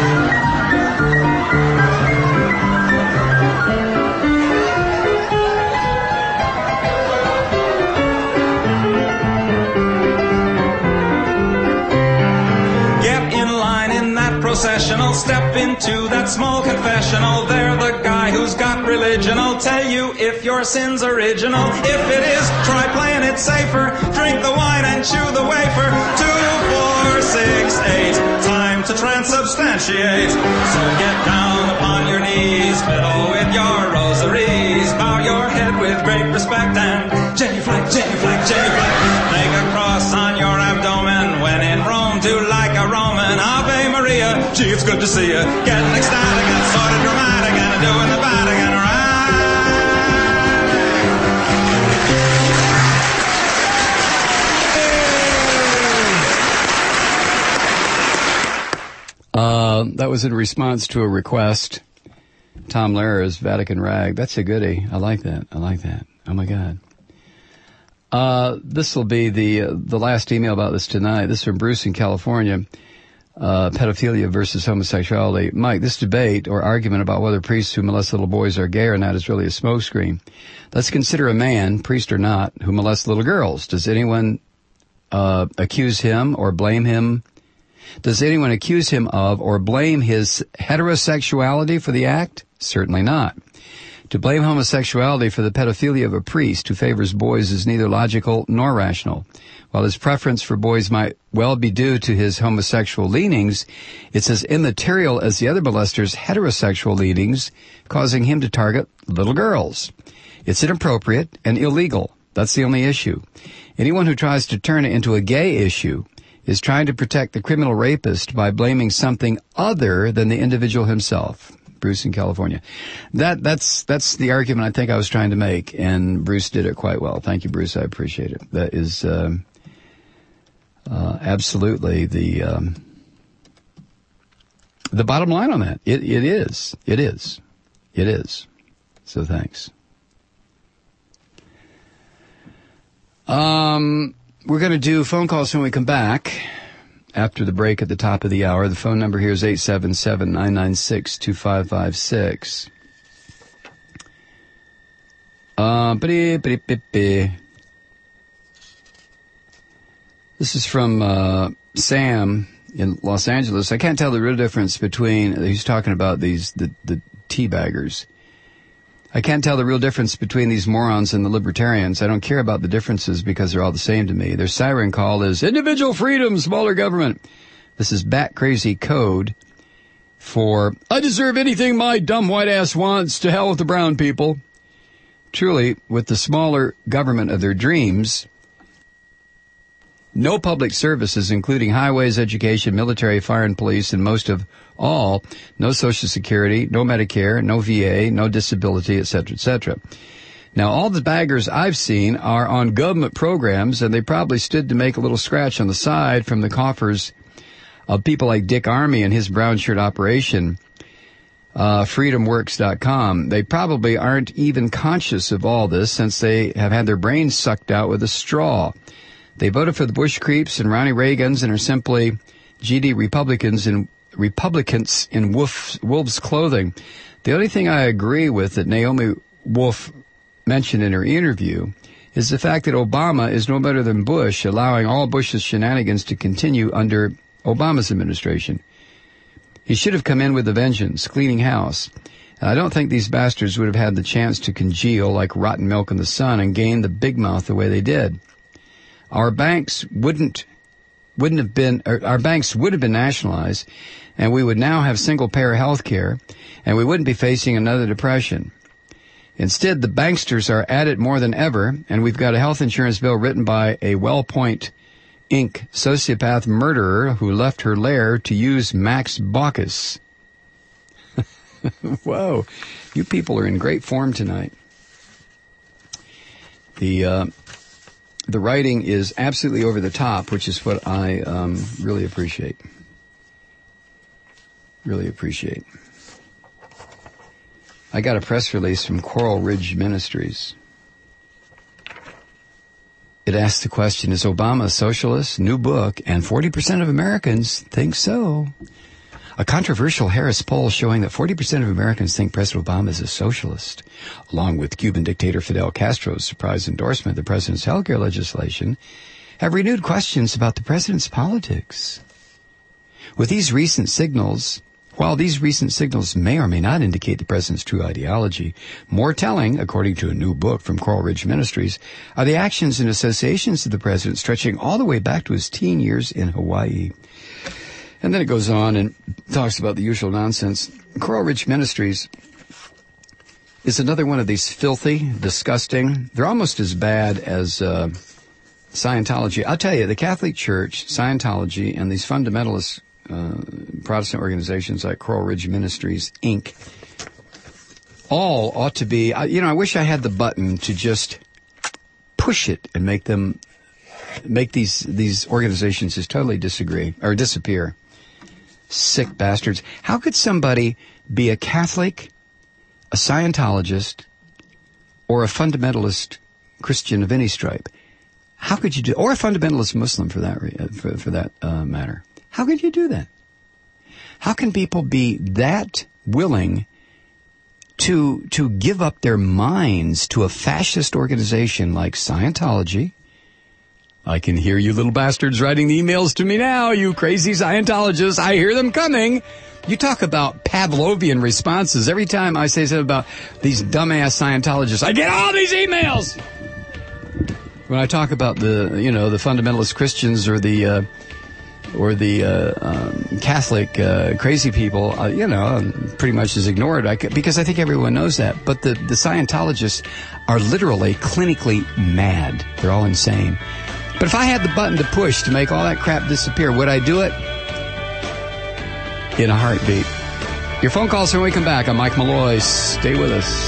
Get in line in that processional, step into that small confessional. They're the guy who's got religion. I'll tell you if your sin's original. If it is, try playing it safer. Drink the wine and chew the wafer. 2, 4, 6, 8. Time to transubstantiate. So get down upon your knees, fiddle with your rosaries, bow your head with great respect and genuflect, genuflect, genuflect. Make a cross on your abdomen. When in Rome, do like a Roman. Ave Maria, gee, it's good to see you. Getting ecstatic and sort of dramatic and doing the Vatican right. That was in response to a request. Tom Lehrer's Vatican Rag. That's a goodie. I like that. Oh my God. This will be the last email about this tonight. This is from Bruce in California. Pedophilia versus homosexuality. Mike, this debate or argument about whether priests who molest little boys are gay or not is really a smokescreen. Let's consider a man, priest or not, who molests little girls. Does anyone accuse him or blame him? Does anyone accuse him of or blame his heterosexuality for the act? Certainly not. To blame homosexuality for the pedophilia of a priest who favors boys is neither logical nor rational. While his preference for boys might well be due to his homosexual leanings, it's as immaterial as the other molester's heterosexual leanings, causing him to target little girls. It's inappropriate and illegal. That's the only issue. Anyone who tries to turn it into a gay issue is trying to protect the criminal rapist by blaming something other than the individual himself. Bruce in California. That's the argument I think I was trying to make, and Bruce did it quite well. Thank you, Bruce. I appreciate it. That is absolutely the bottom line on that. It is. So thanks. We're going to do phone calls when we come back after the break at the top of the hour. The phone number here is 877-996-2556. This is from Sam in Los Angeles. I can't tell the real difference between, he's talking about the teabaggers. I can't tell the real difference between these morons and the libertarians. I don't care about the differences because they're all the same to me. Their siren call is individual freedom, smaller government. This is bat crazy code for I deserve anything my dumb white ass wants, to hell with the brown people. Truly, with the smaller government of their dreams, no public services, including highways, education, military, fire, and police, and most of all, no Social Security, no Medicare, no VA, no disability, etc., etc. Now, all the baggers I've seen are on government programs, and they probably stood to make a little scratch on the side from the coffers of people like Dick Armey and his brown shirt operation, freedomworks.com. They probably aren't even conscious of all this, since they have had their brains sucked out with a straw. They voted for the Bush creeps and Ronnie Reagans and are simply GD Republicans in wolf's clothing. The only thing I agree with that Naomi Wolf mentioned in her interview is the fact that Obama is no better than Bush, allowing all Bush's shenanigans to continue under Obama's administration. He should have come in with a vengeance, cleaning house. And I don't think these bastards would have had the chance to congeal like rotten milk in the sun and gain the big mouth the way they did. Our banks would have been nationalized, and we would now have single-payer health care, and we wouldn't be facing another depression. Instead, the banksters are at it more than ever, and we've got a health insurance bill written by a WellPoint Inc. sociopath murderer who left her lair to use Max Baucus. Whoa, you people are in great form tonight. The writing is absolutely over the top, which is what I really appreciate. Really appreciate. I got a press release from Coral Ridge Ministries. It asks the question, is Obama a socialist? New book, and 40% of Americans think so. A controversial Harris poll showing that 40% of Americans think President Obama is a socialist, along with Cuban dictator Fidel Castro's surprise endorsement of the president's healthcare legislation, have renewed questions about the president's politics. While these recent signals may or may not indicate the president's true ideology, more telling, according to a new book from Coral Ridge Ministries, are the actions and associations of the president stretching all the way back to his teen years in Hawaii. And then it goes on and talks about the usual nonsense. Coral Ridge Ministries is another one of these filthy, disgusting, they're almost as bad as Scientology. I'll tell you, the Catholic Church, Scientology, and these fundamentalist Protestant organizations like Coral Ridge Ministries, Inc., all ought to be, I wish I had the button to just push it and make these organizations just totally disappear. Sick bastards. How could somebody be a Catholic, a Scientologist, or a fundamentalist Christian of any stripe? How could you do, or a fundamentalist Muslim for that matter? How could you do that? How can people be that willing to give up their minds to a fascist organization like Scientology? I can hear you little bastards writing the emails to me now, you crazy Scientologists. I hear them coming. You talk about Pavlovian responses. Every time I say something about these dumbass Scientologists, I get all these emails. When I talk about the fundamentalist Christians or the Catholic crazy people, pretty much is ignored because I think everyone knows that. But the Scientologists are literally clinically mad. They're all insane. But if I had the button to push to make all that crap disappear, would I do it? In a heartbeat. Your phone calls when we come back. I'm Mike Malloy. Stay with us.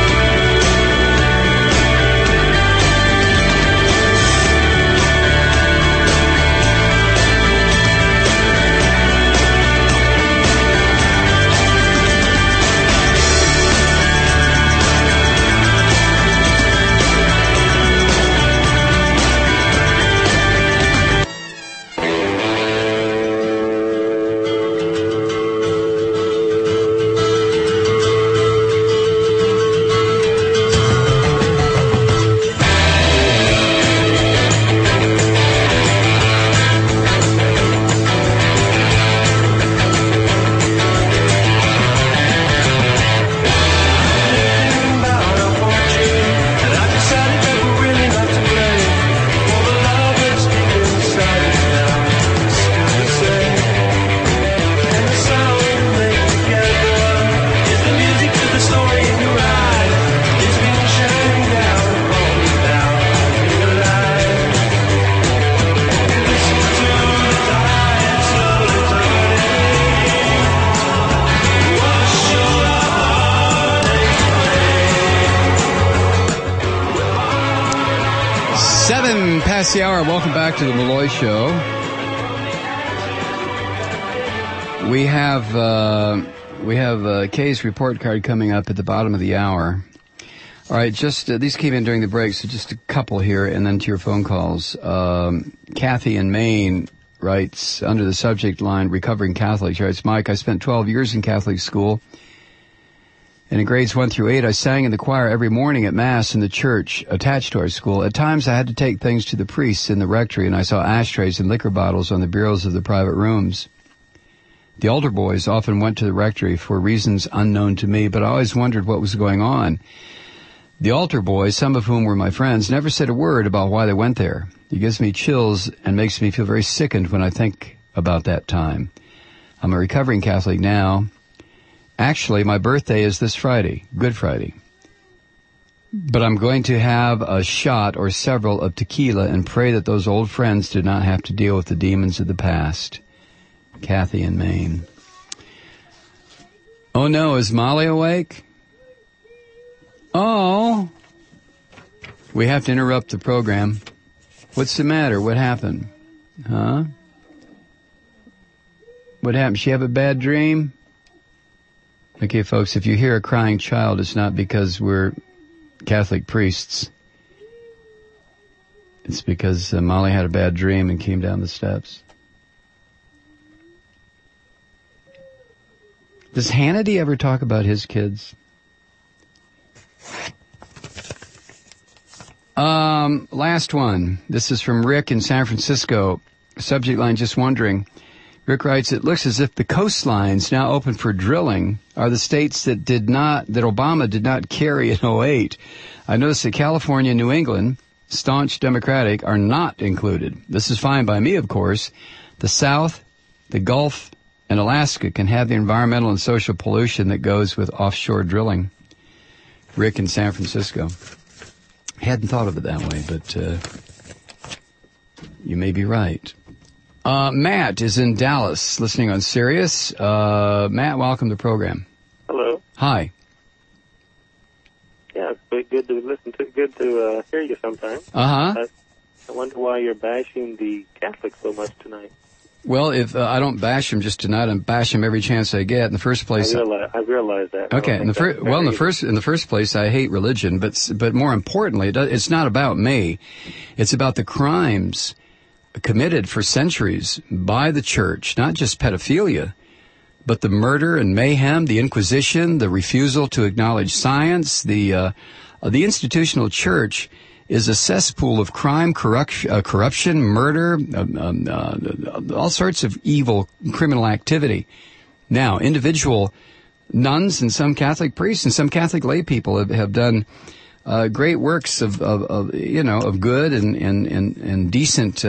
Past the hour. Welcome back to the Malloy Show. We have Kay's report card coming up at the bottom of the hour. All right, just these came in during the break, so just a couple here, and then to your phone calls. Kathy in Maine writes under the subject line "Recovering Catholic." She writes, "Mike, I spent 12 years in Catholic school. And in grades 1 through 8, I sang in the choir every morning at Mass in the church attached to our school. At times, I had to take things to the priests in the rectory, and I saw ashtrays and liquor bottles on the bureaus of the private rooms. The altar boys often went to the rectory for reasons unknown to me, but I always wondered what was going on. The altar boys, some of whom were my friends, never said a word about why they went there. It gives me chills and makes me feel very sickened when I think about that time. I'm a recovering Catholic now. Actually, my birthday is this Friday, Good Friday. But I'm going to have a shot or several of tequila and pray that those old friends did not have to deal with the demons of the past." Kathy in Maine. Oh no, is Molly awake? Oh. We have to interrupt the program. What's the matter? What happened? Huh? What happened? She have a bad dream? Okay, folks, if you hear a crying child, it's not because we're Catholic priests. It's because Molly had a bad dream and came down the steps. Does Hannity ever talk about his kids? Last one. This is from Rick in San Francisco. Subject line, just wondering. Rick writes, "It looks as if the coastlines now open for drilling are the states that Obama did not carry in 2008. I noticed that California and New England, staunch Democratic, are not included. This is fine by me, of course. The South, the Gulf, and Alaska can have the environmental and social pollution that goes with offshore drilling." Rick in San Francisco. Hadn't thought of it that way, but you may be right. Matt is in Dallas, listening on Sirius. Matt, welcome to the program. Hello. Hi. Yeah, it's good to listen to. Good to hear you sometimes. Uh-huh. I wonder why you're bashing the Catholics so much tonight. Well, if I don't bash him just tonight, I bash him every chance I get. In the first place, I realize that. Okay. In the first place, I hate religion, but more importantly, it's not about me. It's about the crimes committed for centuries by the church, not just pedophilia, but the murder and mayhem, the Inquisition, the refusal to acknowledge science. The institutional church is a cesspool of crime, corruption, murder, all sorts of evil criminal activity. Now, individual nuns and some Catholic priests and some Catholic lay people have done great works of good and decent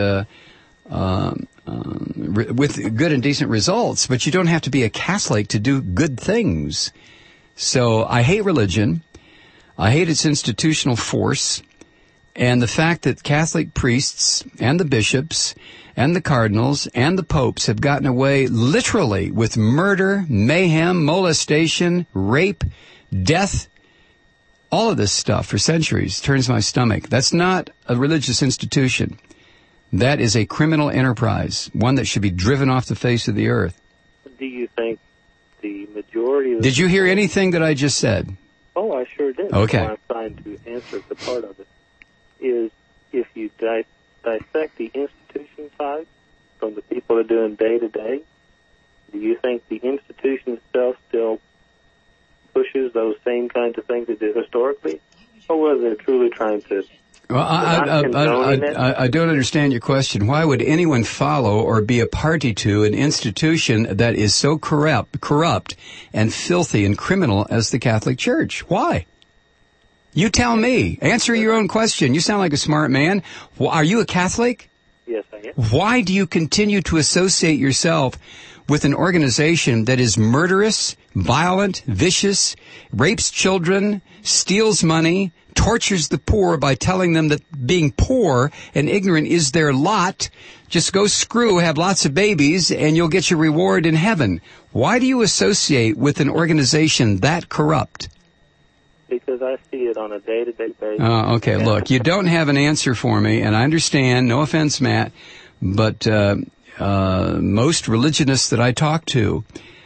with good and decent results. But you don't have to be a Catholic to do good things. So I hate religion. I hate its institutional force. And the fact that Catholic priests and the bishops and the cardinals and the popes have gotten away literally with murder, mayhem, molestation, rape, death, all of this stuff for centuries turns my stomach. That's not a religious institution. That is a criminal enterprise, one that should be driven off the face of the earth. Do you think the majority of... Did you hear anything that I just said? Oh, I sure did. Okay. So I'm trying to answer the part of it. Is if you dissect the institution side from the people that are doing day to day, do you think the institution itself still pushes those same kinds of things it did historically? Or was it truly trying to... Well, I don't understand your question. Why would anyone follow or be a party to an institution that is so corrupt and filthy and criminal as the Catholic Church? Why? You tell me. Answer your own question. You sound like a smart man. Are you a Catholic? Yes, I am. Why do you continue to associate yourself with an organization that is murderous, violent, vicious, rapes children, steals money, tortures the poor by telling them that being poor and ignorant is their lot? Just go screw, have lots of babies, and you'll get your reward in heaven. Why do you associate with an organization that corrupt? Because I see it on a day-to-day basis. Okay, look, you don't have an answer for me, and I understand, no offense, Matt, but most religionists that I talk to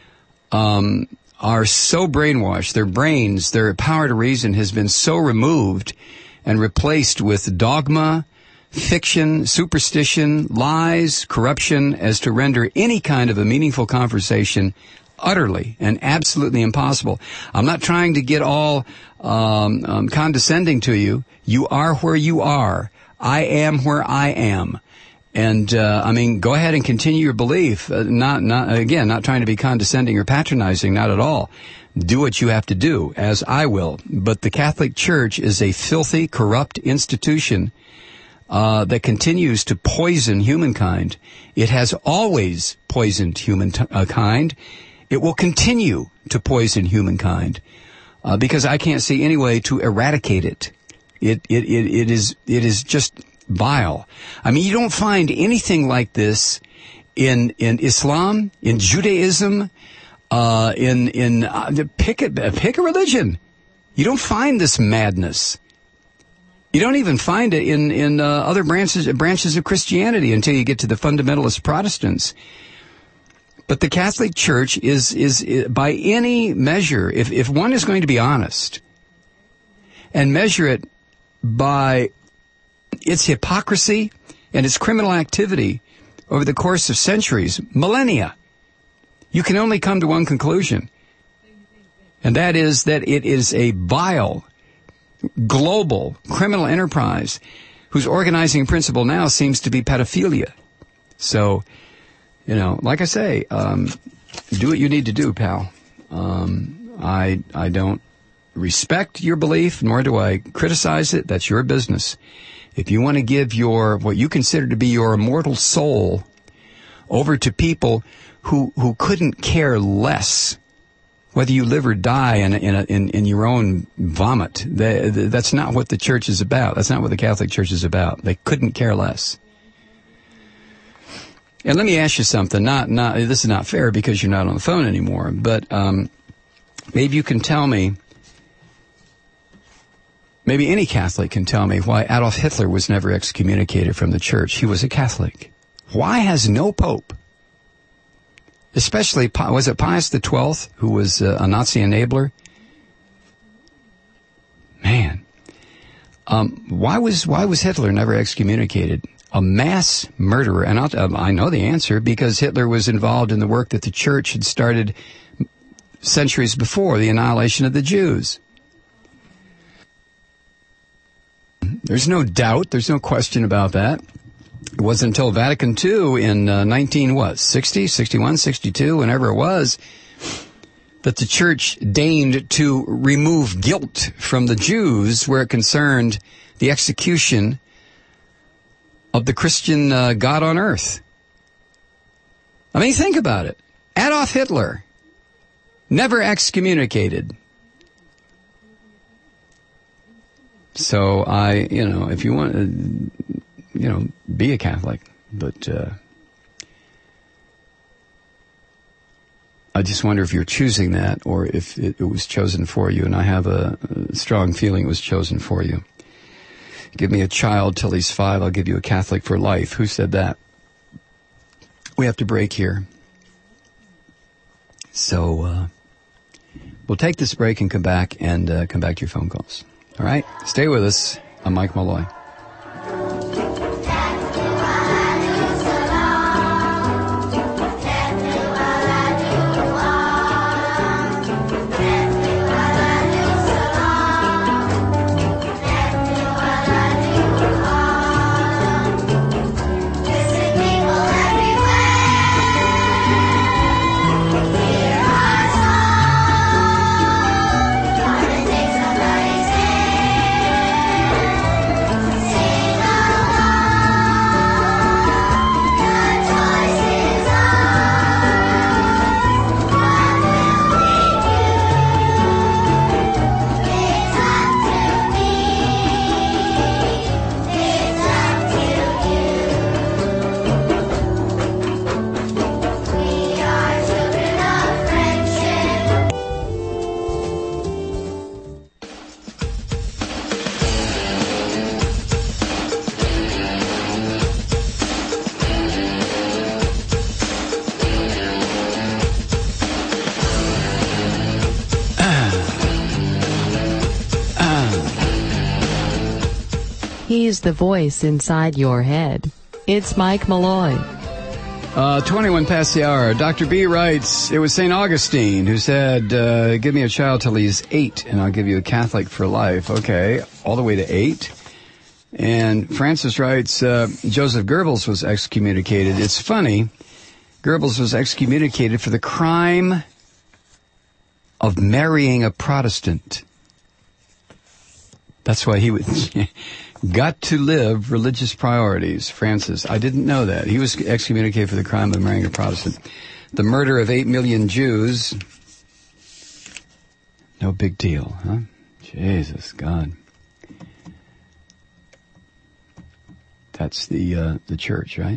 are so brainwashed. Their brains, their power to reason has been so removed and replaced with dogma, fiction, superstition, lies, corruption, as to render any kind of a meaningful conversation utterly and absolutely impossible. I'm not trying to get all condescending to you. You are where you are. I am where I am. And, go ahead and continue your belief. Not trying to be condescending or patronizing, not at all. Do what you have to do, as I will. But the Catholic Church is a filthy, corrupt institution that continues to poison humankind. It has always poisoned humankind. It will continue to poison humankind because I can't see any way to eradicate it. It is just vile. You don't find anything like this in Islam, in Judaism, pick a religion. You don't find this madness. You don't even find it in other branches of Christianity until you get to the fundamentalist Protestants. But the Catholic Church is by any measure, if one is going to be honest and measure it by its hypocrisy and its criminal activity over the course of centuries, millennia, you can only come to one conclusion. And that is that it is a vile, global criminal enterprise whose organizing principle now seems to be pedophilia. So, like I say, do what you need to do, pal. I don't respect your belief, nor do I criticize it. That's your business. If you want to give what you consider to be your immortal soul over to people who couldn't care less whether you live or die in your own vomit, that's not what the church is about. That's not what the Catholic Church is about. They couldn't care less. And let me ask you something. This is not fair because you're not on the phone anymore, but maybe you can tell me, maybe any Catholic can tell me why Adolf Hitler was never excommunicated from the church. He was a Catholic. Why has no pope, especially, was it Pius XII, who was a Nazi enabler? Man, why was Hitler never excommunicated? A mass murderer, and I know the answer because Hitler was involved in the work that the church had started centuries before, the annihilation of the Jews. There's no doubt, there's no question about that. It wasn't until Vatican II in 61, 62, whenever it was, that the church deigned to remove guilt from the Jews where it concerned the execution of the Christian God on earth. Think about it. Adolf Hitler, never excommunicated. So if you want to, be a Catholic, but I just wonder if you're choosing that or if it was chosen for you. And I have a strong feeling it was chosen for you. Give me a child till he's 5, I'll give you a Catholic for life. Who said that? We have to break here. So we'll take this break and come back to your phone calls. All right? Stay with us. I'm Mike Malloy. He's the voice inside your head. It's Mike Malloy. 21 past the hour. Dr. B writes, it was St. Augustine who said, give me a child till he's 8 and I'll give you a Catholic for life. Okay, all the way to 8. And Francis writes, Joseph Goebbels was excommunicated. It's funny, Goebbels was excommunicated for the crime of marrying a Protestant. That's why he would got to live religious priorities. Francis, I didn't know that. He was excommunicated for the crime of marrying a Protestant. The murder of 8 million Jews. No big deal, huh? Jesus, God. That's the church, right?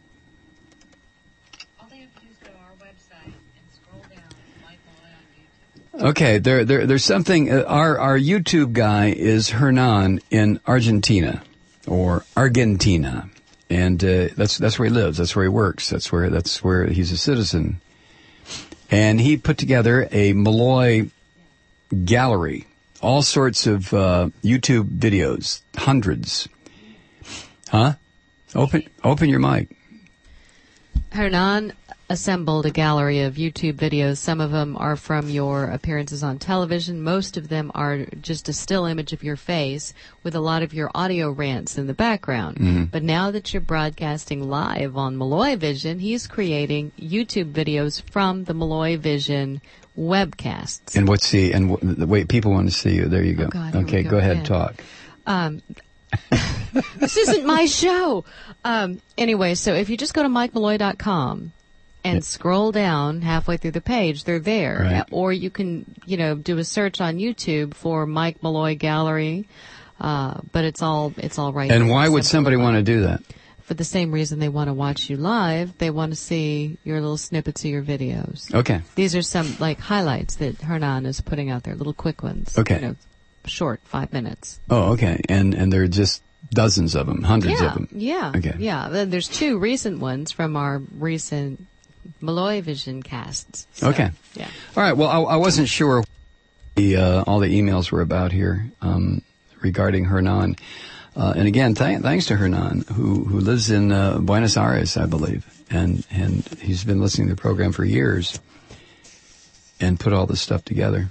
All they have to do is go to our website and scroll down Mike Malloy on YouTube. Okay, there's something. Our YouTube guy is Hernan in Argentina, or Argentina, and that's where he lives. That's where he works. That's where he's a citizen, and he put together a Malloy gallery, all sorts of YouTube videos, hundreds. Huh? Open your mic. Hernan assembled a gallery of YouTube videos. Some of them are from your appearances on television. Most of them are just a still image of your face with a lot of your audio rants in the background. Mm-hmm. But now that you're broadcasting live on Malloy Vision, he's creating YouTube videos from the Malloy Vision webcasts. And wait, people want to see you. There you go. Oh God, here okay, we go ahead, again. talk. This isn't my show. Anyway, so if you just go to MikeMalloy.com and scroll down halfway through the page, they're there. Right. Or you can, do a search on YouTube for Mike Malloy Gallery. But it's all right there. And why would somebody want to do that? For the same reason they want to watch you live, they want to see your little snippets of your videos. Okay. These are some highlights that Hernan is putting out there, little quick ones. Okay. Short, 5 minutes. Oh, okay. And there are just dozens of them, hundreds of them. Yeah. Okay. Yeah. There's 2 recent ones from our recent Malloy Vision casts. So, Okay. Yeah. All right. Well, I wasn't sure all the emails were about here regarding Hernan. And again, thanks to Hernan, who lives in Buenos Aires, I believe, and he's been listening to the program for years and put all this stuff together.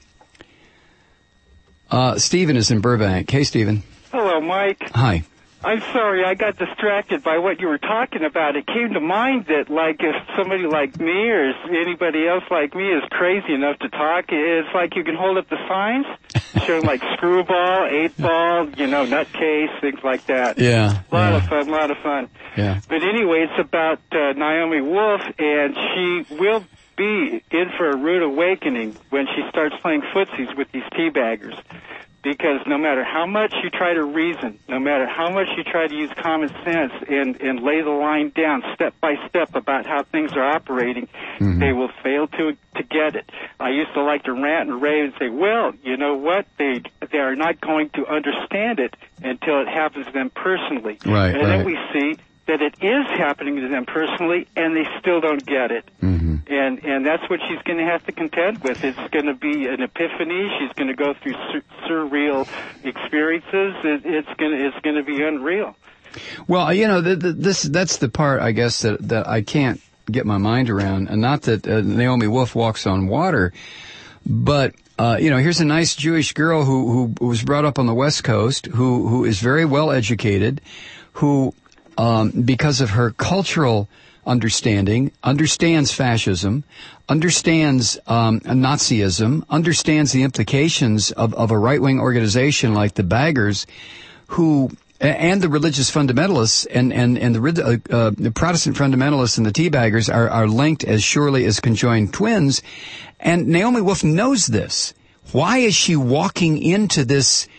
Stephen is in Burbank. Hey, Stephen. Hello, Mike. Hi. I'm sorry, I got distracted by what you were talking about. It came to mind that, if somebody like me or anybody else like me is crazy enough to talk, it's like you can hold up the signs showing screwball, 8-ball, nutcase, things like that. Yeah. A lot of fun. Yeah. But anyway, it's about Naomi Wolf, and she will be in for a rude awakening when she starts playing footsies with these teabaggers. Because no matter how much you try to reason, no matter how much you try to use common sense and lay the line down step by step about how things are operating, they will fail to get it. I used to like to rant and rave and say, well, you know what? They are not going to understand it until it happens to them personally. Right, and then we see that it is happening to them personally, and they still don't get it. And that's what she's going to have to contend with. It's going to be an epiphany. She's going to go through surreal experiences. It's going to be unreal. Well, you know, that's the part, I guess, that I can't get my mind around. And not that Naomi Wolf walks on water, but you know, here's a nice Jewish girl who was brought up on the West Coast, who is very well educated, who because of her cultural understanding, understands fascism, understands Nazism, understands the implications of a right-wing organization like the Baggers, who and the religious fundamentalists and the Protestant fundamentalists and the Teabaggers are linked as surely as conjoined twins. And Naomi Wolf knows this. Why is she walking into this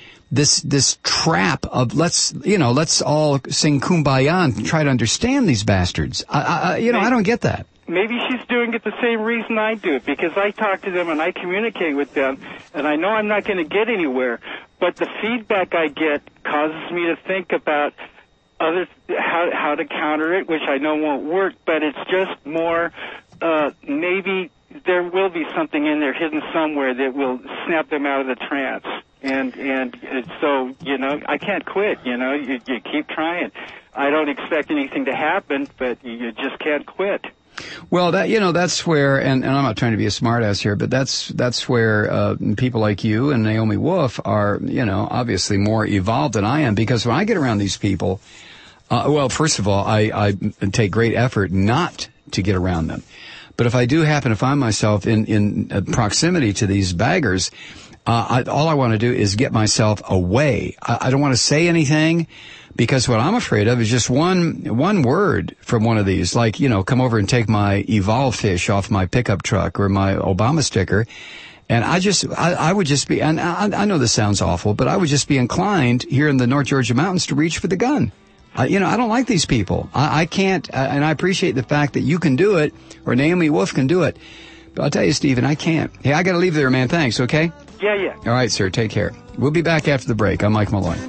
trap of let's all sing Kumbaya and try to understand these bastards? I don't get that. Maybe she's doing it the same reason I do it, because I talk to them and I communicate with them, and I know I'm not going to get anywhere, but the feedback I get causes me to think about how to counter it, which I know won't work, but it's just more maybe there will be something in there hidden somewhere that will snap them out of the trance. And so, you know, I can't quit, you know, you keep trying. I don't expect anything to happen, but you just can't quit. Well, that's where, and I'm not trying to be a smartass here, but that's where people like you and Naomi Wolf are, you know, obviously more evolved than I am, because when I get around these people, well, first of all, I take great effort not to get around them. But if I do happen to find myself in proximity to these baggers, all I want to do is get myself away. I don't want to say anything, because what I'm afraid of is just one word from one of these, like, you know, come over and take my Evolve fish off my pickup truck or my Obama sticker. And I would just be, and I know this sounds awful, but I would just be inclined here in the North Georgia mountains to reach for the gun. I don't like these people. I can't, and I appreciate the fact that you can do it, or Naomi Wolf can do it. But I'll tell you, Stephen, I can't. Hey, I got to leave there, man. Thanks, okay? Yeah. All right, sir. Take care. We'll be back after the break. I'm Mike Malloy.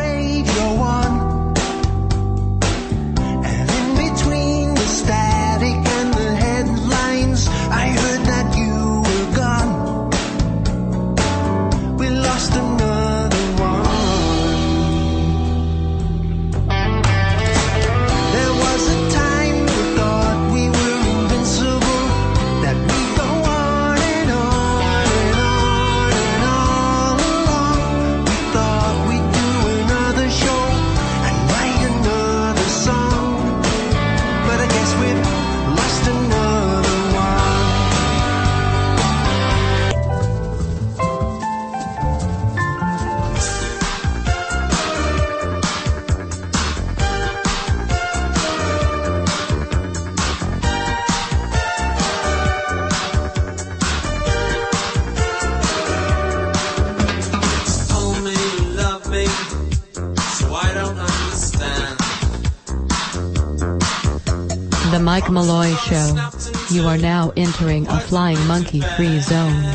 The Mike Malloy Show. You are now entering a flying monkey-free zone.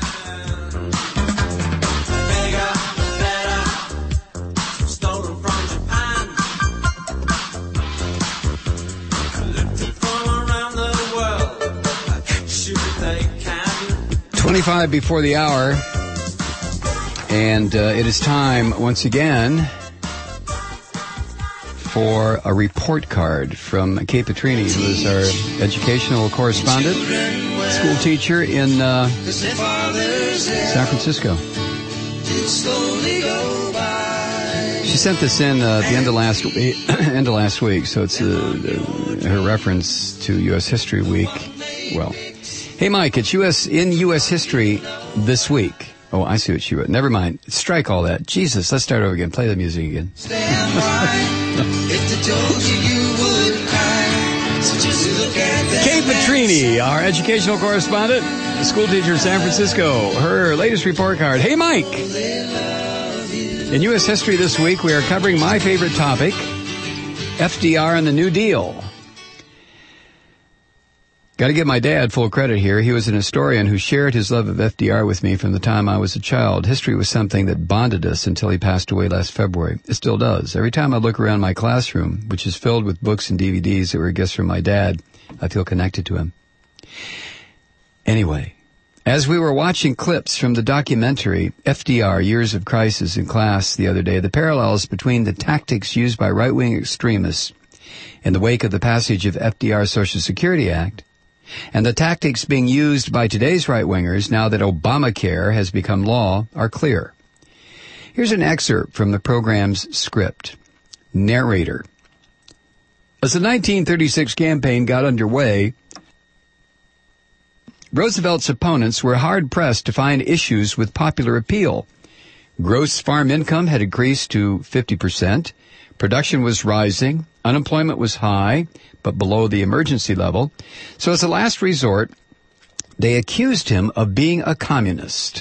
Stolen from Japan. 25 before the hour, and it is time once again for a report card from Kate Petrini, who is our educational correspondent, school teacher in San Francisco. She sent this in at the end of last week, so it's her reference to U.S. History Week. Well, hey Mike, it's U.S. History this week. Oh, I see what she wrote. Never mind. Strike all that. Jesus, let's start over again. Play the music again. Stand by. If they told you would cry, so just look at that. Kate Petrini, our educational correspondent, a school teacher in San Francisco. Her latest report card. Hey, Mike. In U.S. history this week, we are covering my favorite topic, FDR and the New Deal. Got to give my dad full credit here. He was an historian who shared his love of FDR with me from the time I was a child. History was something that bonded us until he passed away last February. It still does. Every time I look around my classroom, which is filled with books and DVDs that were gifts from my dad, I feel connected to him. Anyway, as we were watching clips from the documentary FDR, Years of Crisis in class the other day, the parallels between the tactics used by right-wing extremists in the wake of the passage of FDR's Social Security Act and the tactics being used by today's right-wingers now that Obamacare has become law are clear. Here's an excerpt from the program's script. Narrator. As the 1936 campaign got underway, Roosevelt's opponents were hard-pressed to find issues with popular appeal. Gross farm income had increased to 50%. Production was rising. Unemployment was high, but below the emergency level. So as a last resort, they accused him of being a communist.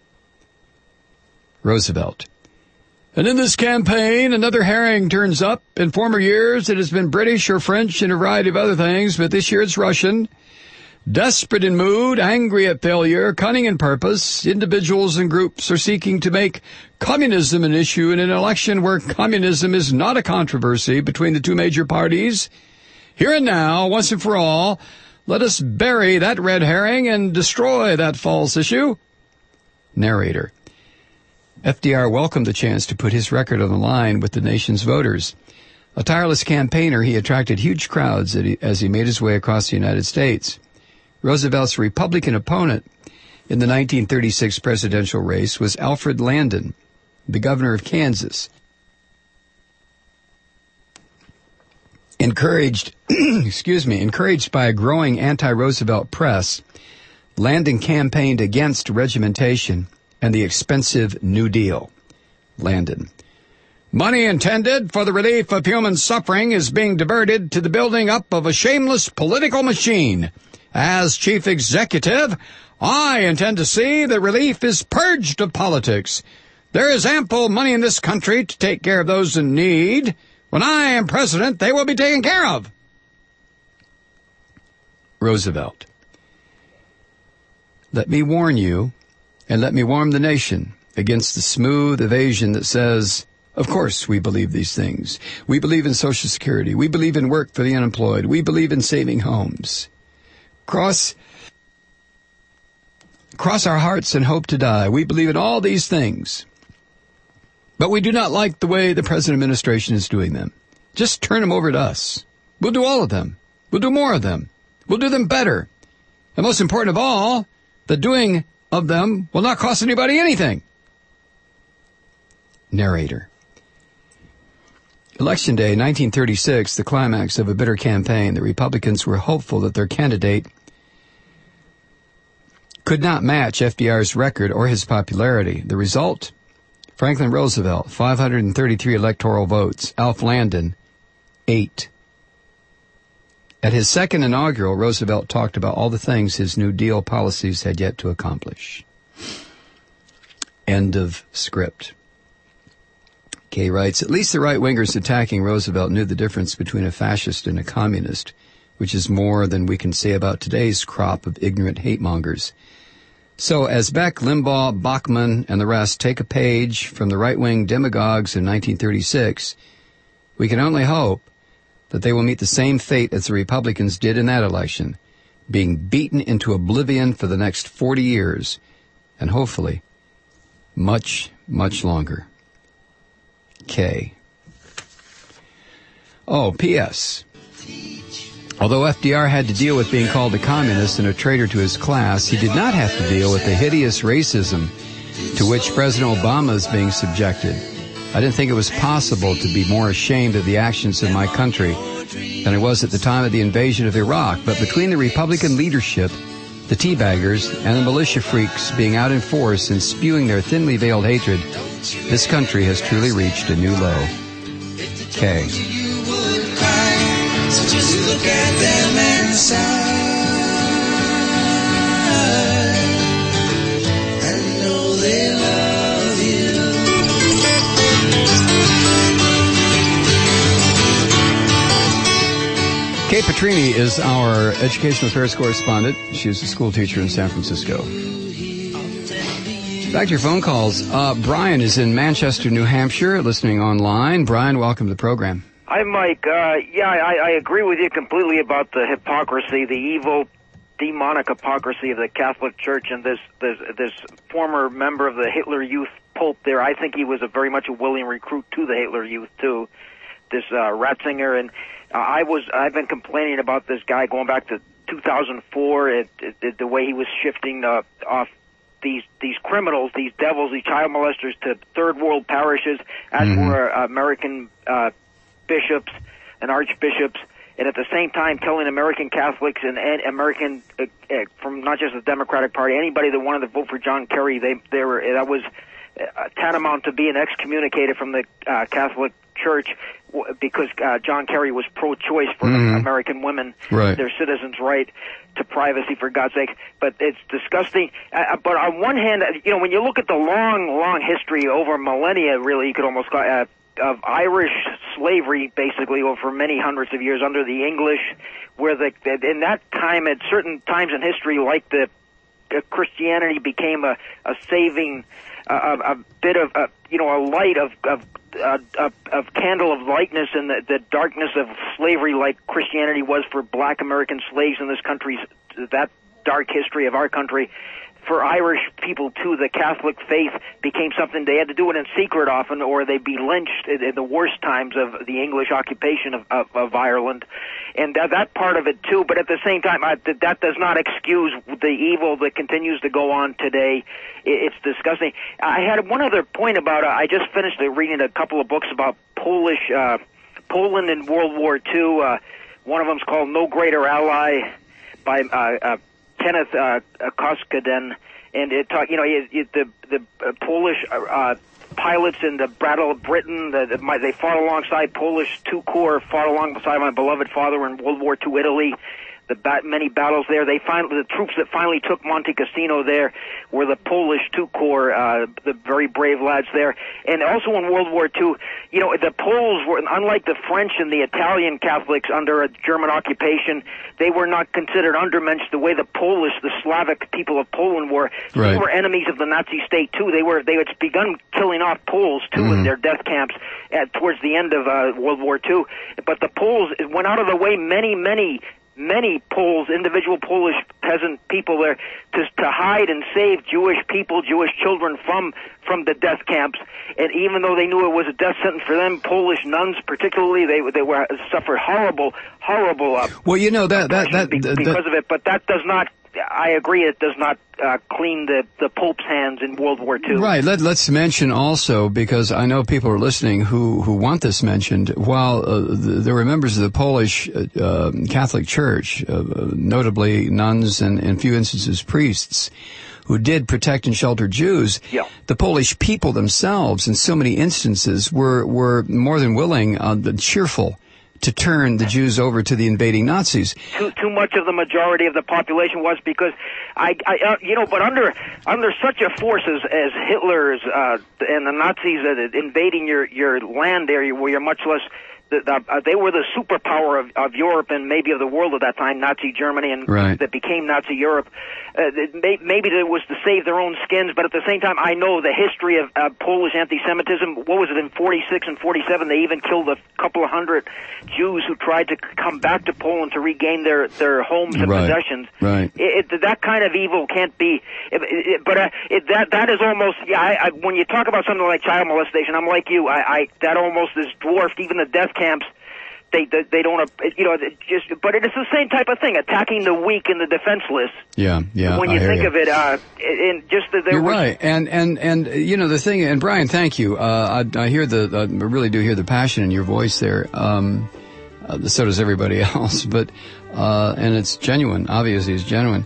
Roosevelt. And in this campaign, another herring turns up. In former years, it has been British or French and a variety of other things, but this year it's Russian. Desperate in mood, angry at failure, cunning in purpose, individuals and groups are seeking to make communism an issue in an election where communism is not a controversy between the two major parties. Here and now, once and for all, let us bury that red herring and destroy that false issue. Narrator. FDR welcomed the chance to put his record on the line with the nation's voters. A tireless campaigner, he attracted huge crowds as he made his way across the United States. Roosevelt's Republican opponent in the 1936 presidential race was Alfred Landon, the governor of Kansas. Encouraged by a growing anti-Roosevelt press, Landon campaigned against regimentation and the expensive New Deal. Landon. Money intended for the relief of human suffering is being diverted to the building up of a shameless political machine. As chief executive, I intend to see that relief is purged of politics. There is ample money in this country to take care of those in need. When I am president, they will be taken care of. Roosevelt. Let me warn you, and let me warn the nation against the smooth evasion that says, of course we believe these things. We believe in Social Security. We believe in work for the unemployed. We believe in saving homes. Cross our hearts and hope to die. We believe in all these things. But we do not like the way the present administration is doing them. Just turn them over to us. We'll do all of them. We'll do more of them. We'll do them better. And most important of all, the doing of them will not cost anybody anything. Narrator. Election Day, 1936, the climax of a bitter campaign. The Republicans were hopeful that their candidate could not match FDR's record or his popularity. The result? Franklin Roosevelt, 533 electoral votes. Alf Landon, 8. At his second inaugural, Roosevelt talked about all the things his New Deal policies had yet to accomplish. End of script. Kay writes, at least the right-wingers attacking Roosevelt knew the difference between a fascist and a communist, which is more than we can say about today's crop of ignorant hate-mongers. So as Beck, Limbaugh, Bachmann, and the rest take a page from the right-wing demagogues in 1936, we can only hope that they will meet the same fate as the Republicans did in that election, being beaten into oblivion for the next 40 years, and hopefully much, much longer. K. Oh, P.S. Although FDR had to deal with being called a communist and a traitor to his class, he did not have to deal with the hideous racism to which President Obama is being subjected. I didn't think it was possible to be more ashamed of the actions of my country than I was at the time of the invasion of Iraq. But between the Republican leadership, the teabaggers, and the militia freaks being out in force and spewing their thinly veiled hatred, this country has truly reached a new low. K. So just look at them and sigh. I know they love you. Petrini is our educational affairs correspondent. She's a school teacher in San Francisco. Back to your phone calls. Brian is in Manchester, New Hampshire, listening online. Brian, welcome to the program. Hi, Mike. I agree with you completely about the hypocrisy, the evil, demonic hypocrisy of the Catholic Church and this former member of the Hitler Youth Pope there. I think he was very much a willing recruit to the Hitler Youth too. This Ratzinger, and I've been complaining about this guy going back to 2004. The way he was shifting off these criminals, these devils, these child molesters to third world parishes, as were American bishops and archbishops, and at the same time telling American Catholics and American from not just the Democratic Party, anybody that wanted to vote for John Kerry, that was tantamount to being excommunicated from the Catholic Church because John Kerry was pro-choice for American women, their citizens' right to privacy, for God's sake. But it's disgusting. But on one hand, when you look at the long history over millennia, really, you could almost call it, of Irish slavery, basically, over many hundreds of years under the English, where in that time, at certain times in history, like the Christianity became a saving, a bit of a light of candle of lightness in the darkness of slavery, like Christianity was for Black American slaves in this country's that dark history of our country. For Irish people, too, the Catholic faith became something they had to do it in secret often, or they'd be lynched in the worst times of the English occupation of Ireland. And that part of it, too. But at the same time, that does not excuse the evil that continues to go on today. It's disgusting. I had one other point about, I just finished reading a couple of books about Poland in World War II. One of them's called No Greater Ally by Kenneth Koskinen, and it talk, the Polish pilots in the Battle of Britain, they fought alongside Polish II Corps, fought alongside my beloved father in World War II Italy. Many battles there. The troops that finally took Monte Cassino there were the Polish II Corps, the very brave lads there. And also in World War II, the Poles were, unlike the French and the Italian Catholics under a German occupation, they were not considered undermensch the way the Polish, the Slavic people of Poland were. They were enemies of the Nazi state too. They had begun killing off Poles too in their death camps towards the end of World War II. But the Poles went out of the way many Poles, individual Polish peasant people there, to hide and save Jewish people, Jewish children from the death camps. And even though they knew it was a death sentence for them, Polish nuns particularly, they suffered horrible. Because of it. But that does not. I agree, it does not clean the Pope's hands in World War II. Right. Let's mention also, because I know people are listening who want this mentioned, while there were members of the Polish Catholic Church, notably nuns and in few instances priests, who did protect and shelter Jews, the Polish people themselves in so many instances were more than willing, cheerful, to turn the Jews over to the invading Nazis. Too much of the majority of the population was, because but under such a force as Hitler's and the Nazis invading your land there, where you're much less. They were the superpower of Europe and maybe of the world at that time, Nazi Germany, and that became Nazi Europe. Maybe it was to save their own skins, but at the same time, I know the history of Polish anti-Semitism. What was it, in 46 and 47? They even killed a couple of hundred Jews who tried to come back to Poland to regain their homes and possessions. That kind of evil can't be. That is almost. When you talk about something like child molestation, I'm like you. That almost is dwarfed even the death camps. They don't, but it is the same type of thing, attacking the weak and the defenseless. Yeah. When you think of it, you're right. And the thing, and Brian, thank you. I really do hear the passion in your voice there. So does everybody else, but, and it's genuine. Obviously it's genuine.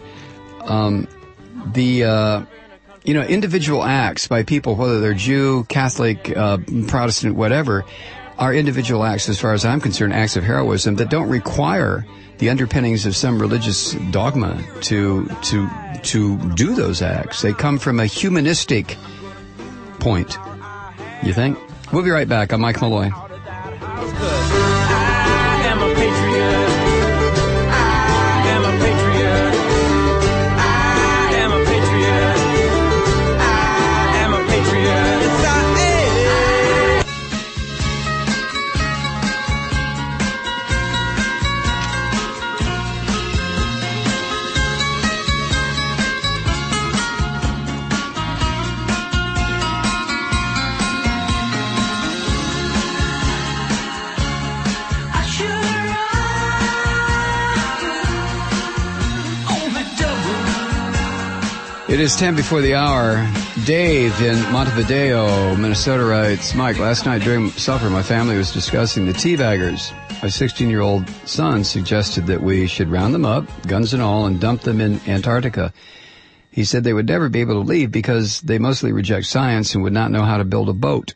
Individual acts by people, whether they're Jew, Catholic, Protestant, whatever, are individual acts, as far as I'm concerned, acts of heroism that don't require the underpinnings of some religious dogma to do those acts. They come from a humanistic point. You think? We'll be right back. I'm Mike Malloy. I am a patriot. It is 10 before the hour. Dave in Montevideo, Minnesota writes, Mike, last night during supper, my family was discussing the teabaggers. My 16-year-old son suggested that we should round them up, guns and all, and dump them in Antarctica. He said they would never be able to leave because they mostly reject science and would not know how to build a boat.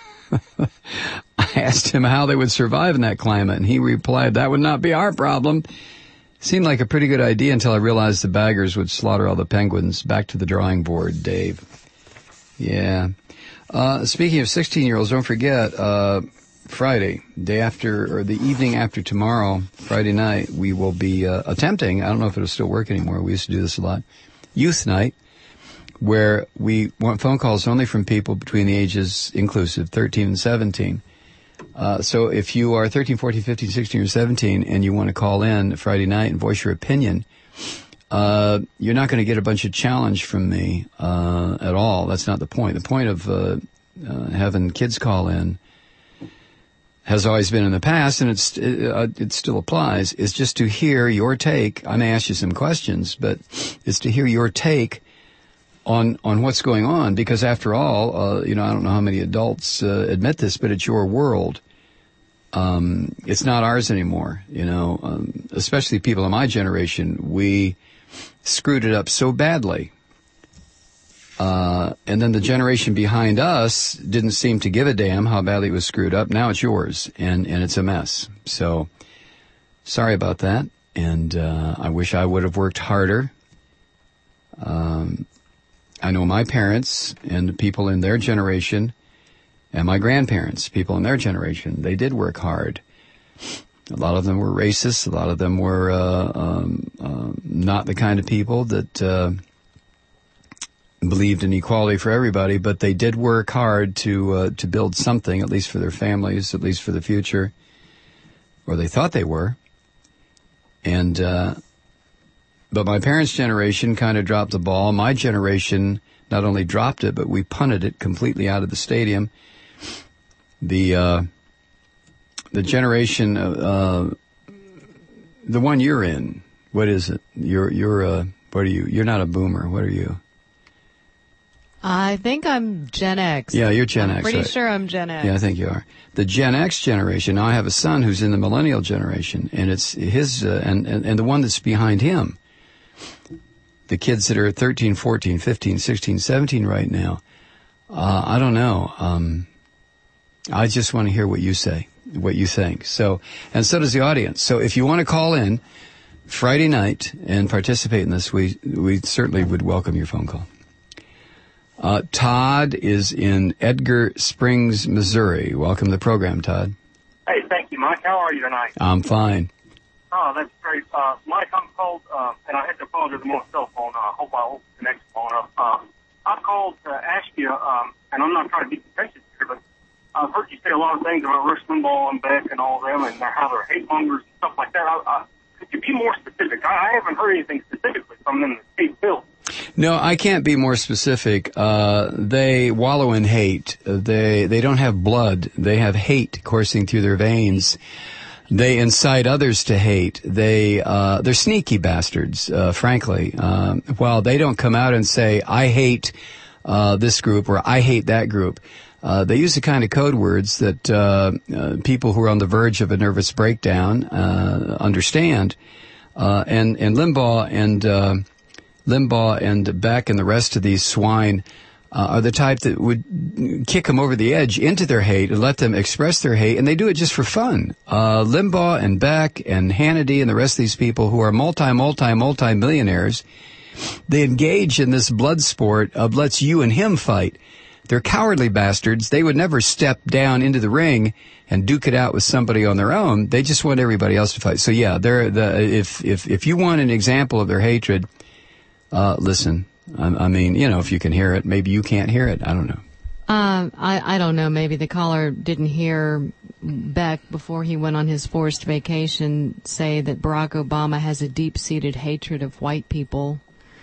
I asked him how they would survive in that climate, and he replied, that would not be our problem. Seemed like a pretty good idea until I realized the baggers would slaughter all the penguins. Back to the drawing board, Dave. Yeah. Speaking of 16-year-olds, don't forget, Friday, day after, or the evening after tomorrow, Friday night, we will be attempting, I don't know if it'll still work anymore, we used to do this a lot, Youth Night, where we want phone calls only from people between the ages, inclusive, 13 and 17. So if you are 13, 14, 15, 16, or 17 and you want to call in Friday night and voice your opinion, you're not going to get a bunch of challenge from me at all. That's not the point. The point of having kids call in has always been in the past, and it still applies, is just to hear your take. I may ask you some questions, but it's to hear your take on what's going on, because after all, I don't know how many adults admit this, but it's your world. It's not ours anymore, especially people in my generation. We screwed it up so badly. And then the generation behind us didn't seem to give a damn how badly it was screwed up. Now it's yours, and it's a mess. So, sorry about that, and I wish I would have worked harder. I know my parents and the people in their generation, and my grandparents, people in their generation, they did work hard. A lot of them were racist. A lot of them were not the kind of people that believed in equality for everybody, but they did work hard to build something, at least for their families, at least for the future, or they thought they were. And but my parents' generation kind of dropped the ball. My generation not only dropped it, but we punted it completely out of the stadium. The generation, the one you're in, what is it? What are you? You're not a boomer. What are you? I think I'm Gen X. Yeah, you're Gen X. I'm pretty right? sure I'm Gen X. Yeah, I think you are. The Gen X generation, now I have a son who's in the millennial generation, and it's his, and the one that's behind him. The kids that are 13, 14, 15, 16, 17 right now, I don't know. I just want to hear what you say, what you think. So, and so does the audience. So if you want to call in Friday night and participate in this, we certainly would welcome your phone call. Todd is in Edgar Springs, Missouri. Welcome to the program, Todd. Hey, thank you, Mike. How are you tonight? I'm fine. Oh, that's great. Mike, I'm called, and I had to apologize for my cell phone. I hope I will connect the phone up. I called to ask you, and I'm not trying to be contentious here, but I've heard you say a lot of things about Rush Limbaugh and Beck and all of them, and how they're hate mongers and stuff like that. Could you be more specific? I haven't heard anything specifically from them in the state bill. No, I can't be more specific. They wallow in hate. They don't have blood. They have hate coursing through their veins. They incite others to hate. They're sneaky bastards, frankly. While they don't come out and say, I hate this group or I hate that group, they use the kind of code words that people who are on the verge of a nervous breakdown understand. And Limbaugh and Beck and the rest of these swine are the type that would kick them over the edge into their hate and let them express their hate, and they do it just for fun. Limbaugh and Beck and Hannity and the rest of these people who are multi-millionaires, they engage in this blood sport of let's you and him fight. They're cowardly bastards. They would never step down into the ring and duke it out with somebody on their own. They just want everybody else to fight. So yeah, if you want an example of their hatred, listen. I mean, if you can hear it, maybe you can't hear it. I don't know. I don't know. Maybe the caller didn't hear Beck before he went on his forced vacation say that Barack Obama has a deep-seated hatred of white people.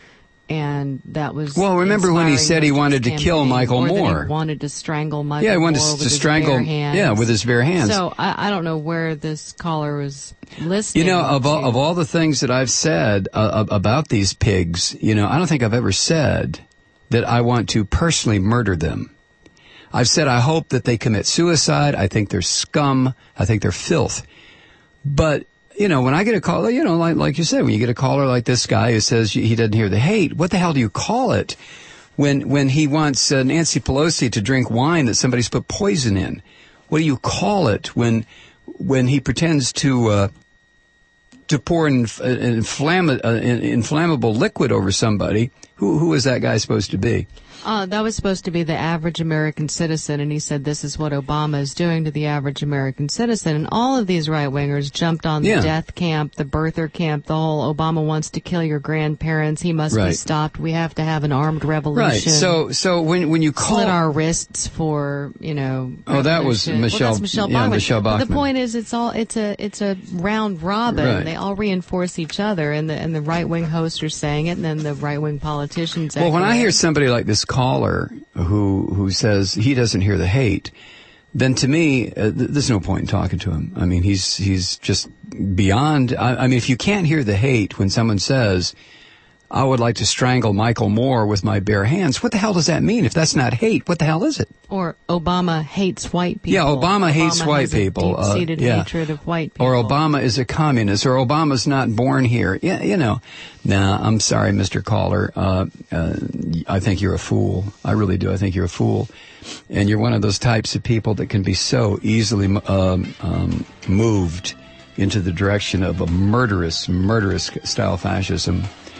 And that was Well, remember when he said he wanted to kill Michael or that Moore? he wanted to strangle Michael Yeah, he wanted Moore to with his strangle. bare hands. Yeah, with his bare hands. So I don't know where this caller was listening. You know, of all the things that I've said about these pigs, you know, I don't think I've ever said that I want to personally murder them. I've said I hope that they commit suicide. I think they're scum. I think they're filth. But, you know, when I get a call, you know, like you said, when you get a caller like this guy who says he doesn't hear the hate, what the hell do you call it? When he wants Nancy Pelosi to drink wine that somebody's put poison in, what do you call it? When he pretends to pour an inflammable liquid over somebody, who is that guy supposed to be? That was supposed to be the average American citizen, and he said this is what Obama is doing to the average American citizen. And all of these right-wingers jumped on the death camp, the birther camp, the whole Obama wants to kill your grandparents, he must be stopped, we have to have an armed revolution. Right, so when you call... Slit our wrists for, you know... Oh, that was Michelle, that's Michelle yeah, Bachmann. Michelle Bachmann. But the point is, it's a round robin. Right. They all reinforce each other, and the right-wing hosts are saying it, and then the right-wing politicians... Well, when I hear somebody like this caller who says he doesn't hear the hate, then to me, there's no point in talking to him. I mean, he's just beyond. I mean, if you can't hear the hate when someone says, I would like to strangle Michael Moore with my bare hands, what the hell does that mean? If that's not hate, what the hell is it? Or Obama hates white people. Yeah, Obama hates white people. Deep-seated hatred of white people. Or Obama is a communist. Or Obama's not born here. Yeah, you know. Nah, I'm sorry, Mr. Caller. I think you're a fool. I really do. I think you're a fool. And you're one of those types of people that can be so easily moved into the direction of a murderous style fascism.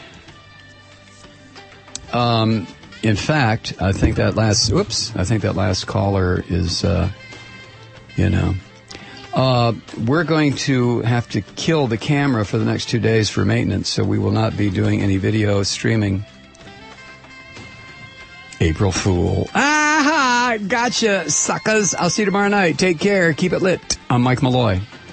In fact, I think that last caller is, we're going to have to kill the camera for the next 2 days for maintenance, so we will not be doing any video streaming. April Fool. Aha! Gotcha, suckers. I'll see you tomorrow night. Take care. Keep it lit. I'm Mike Malloy.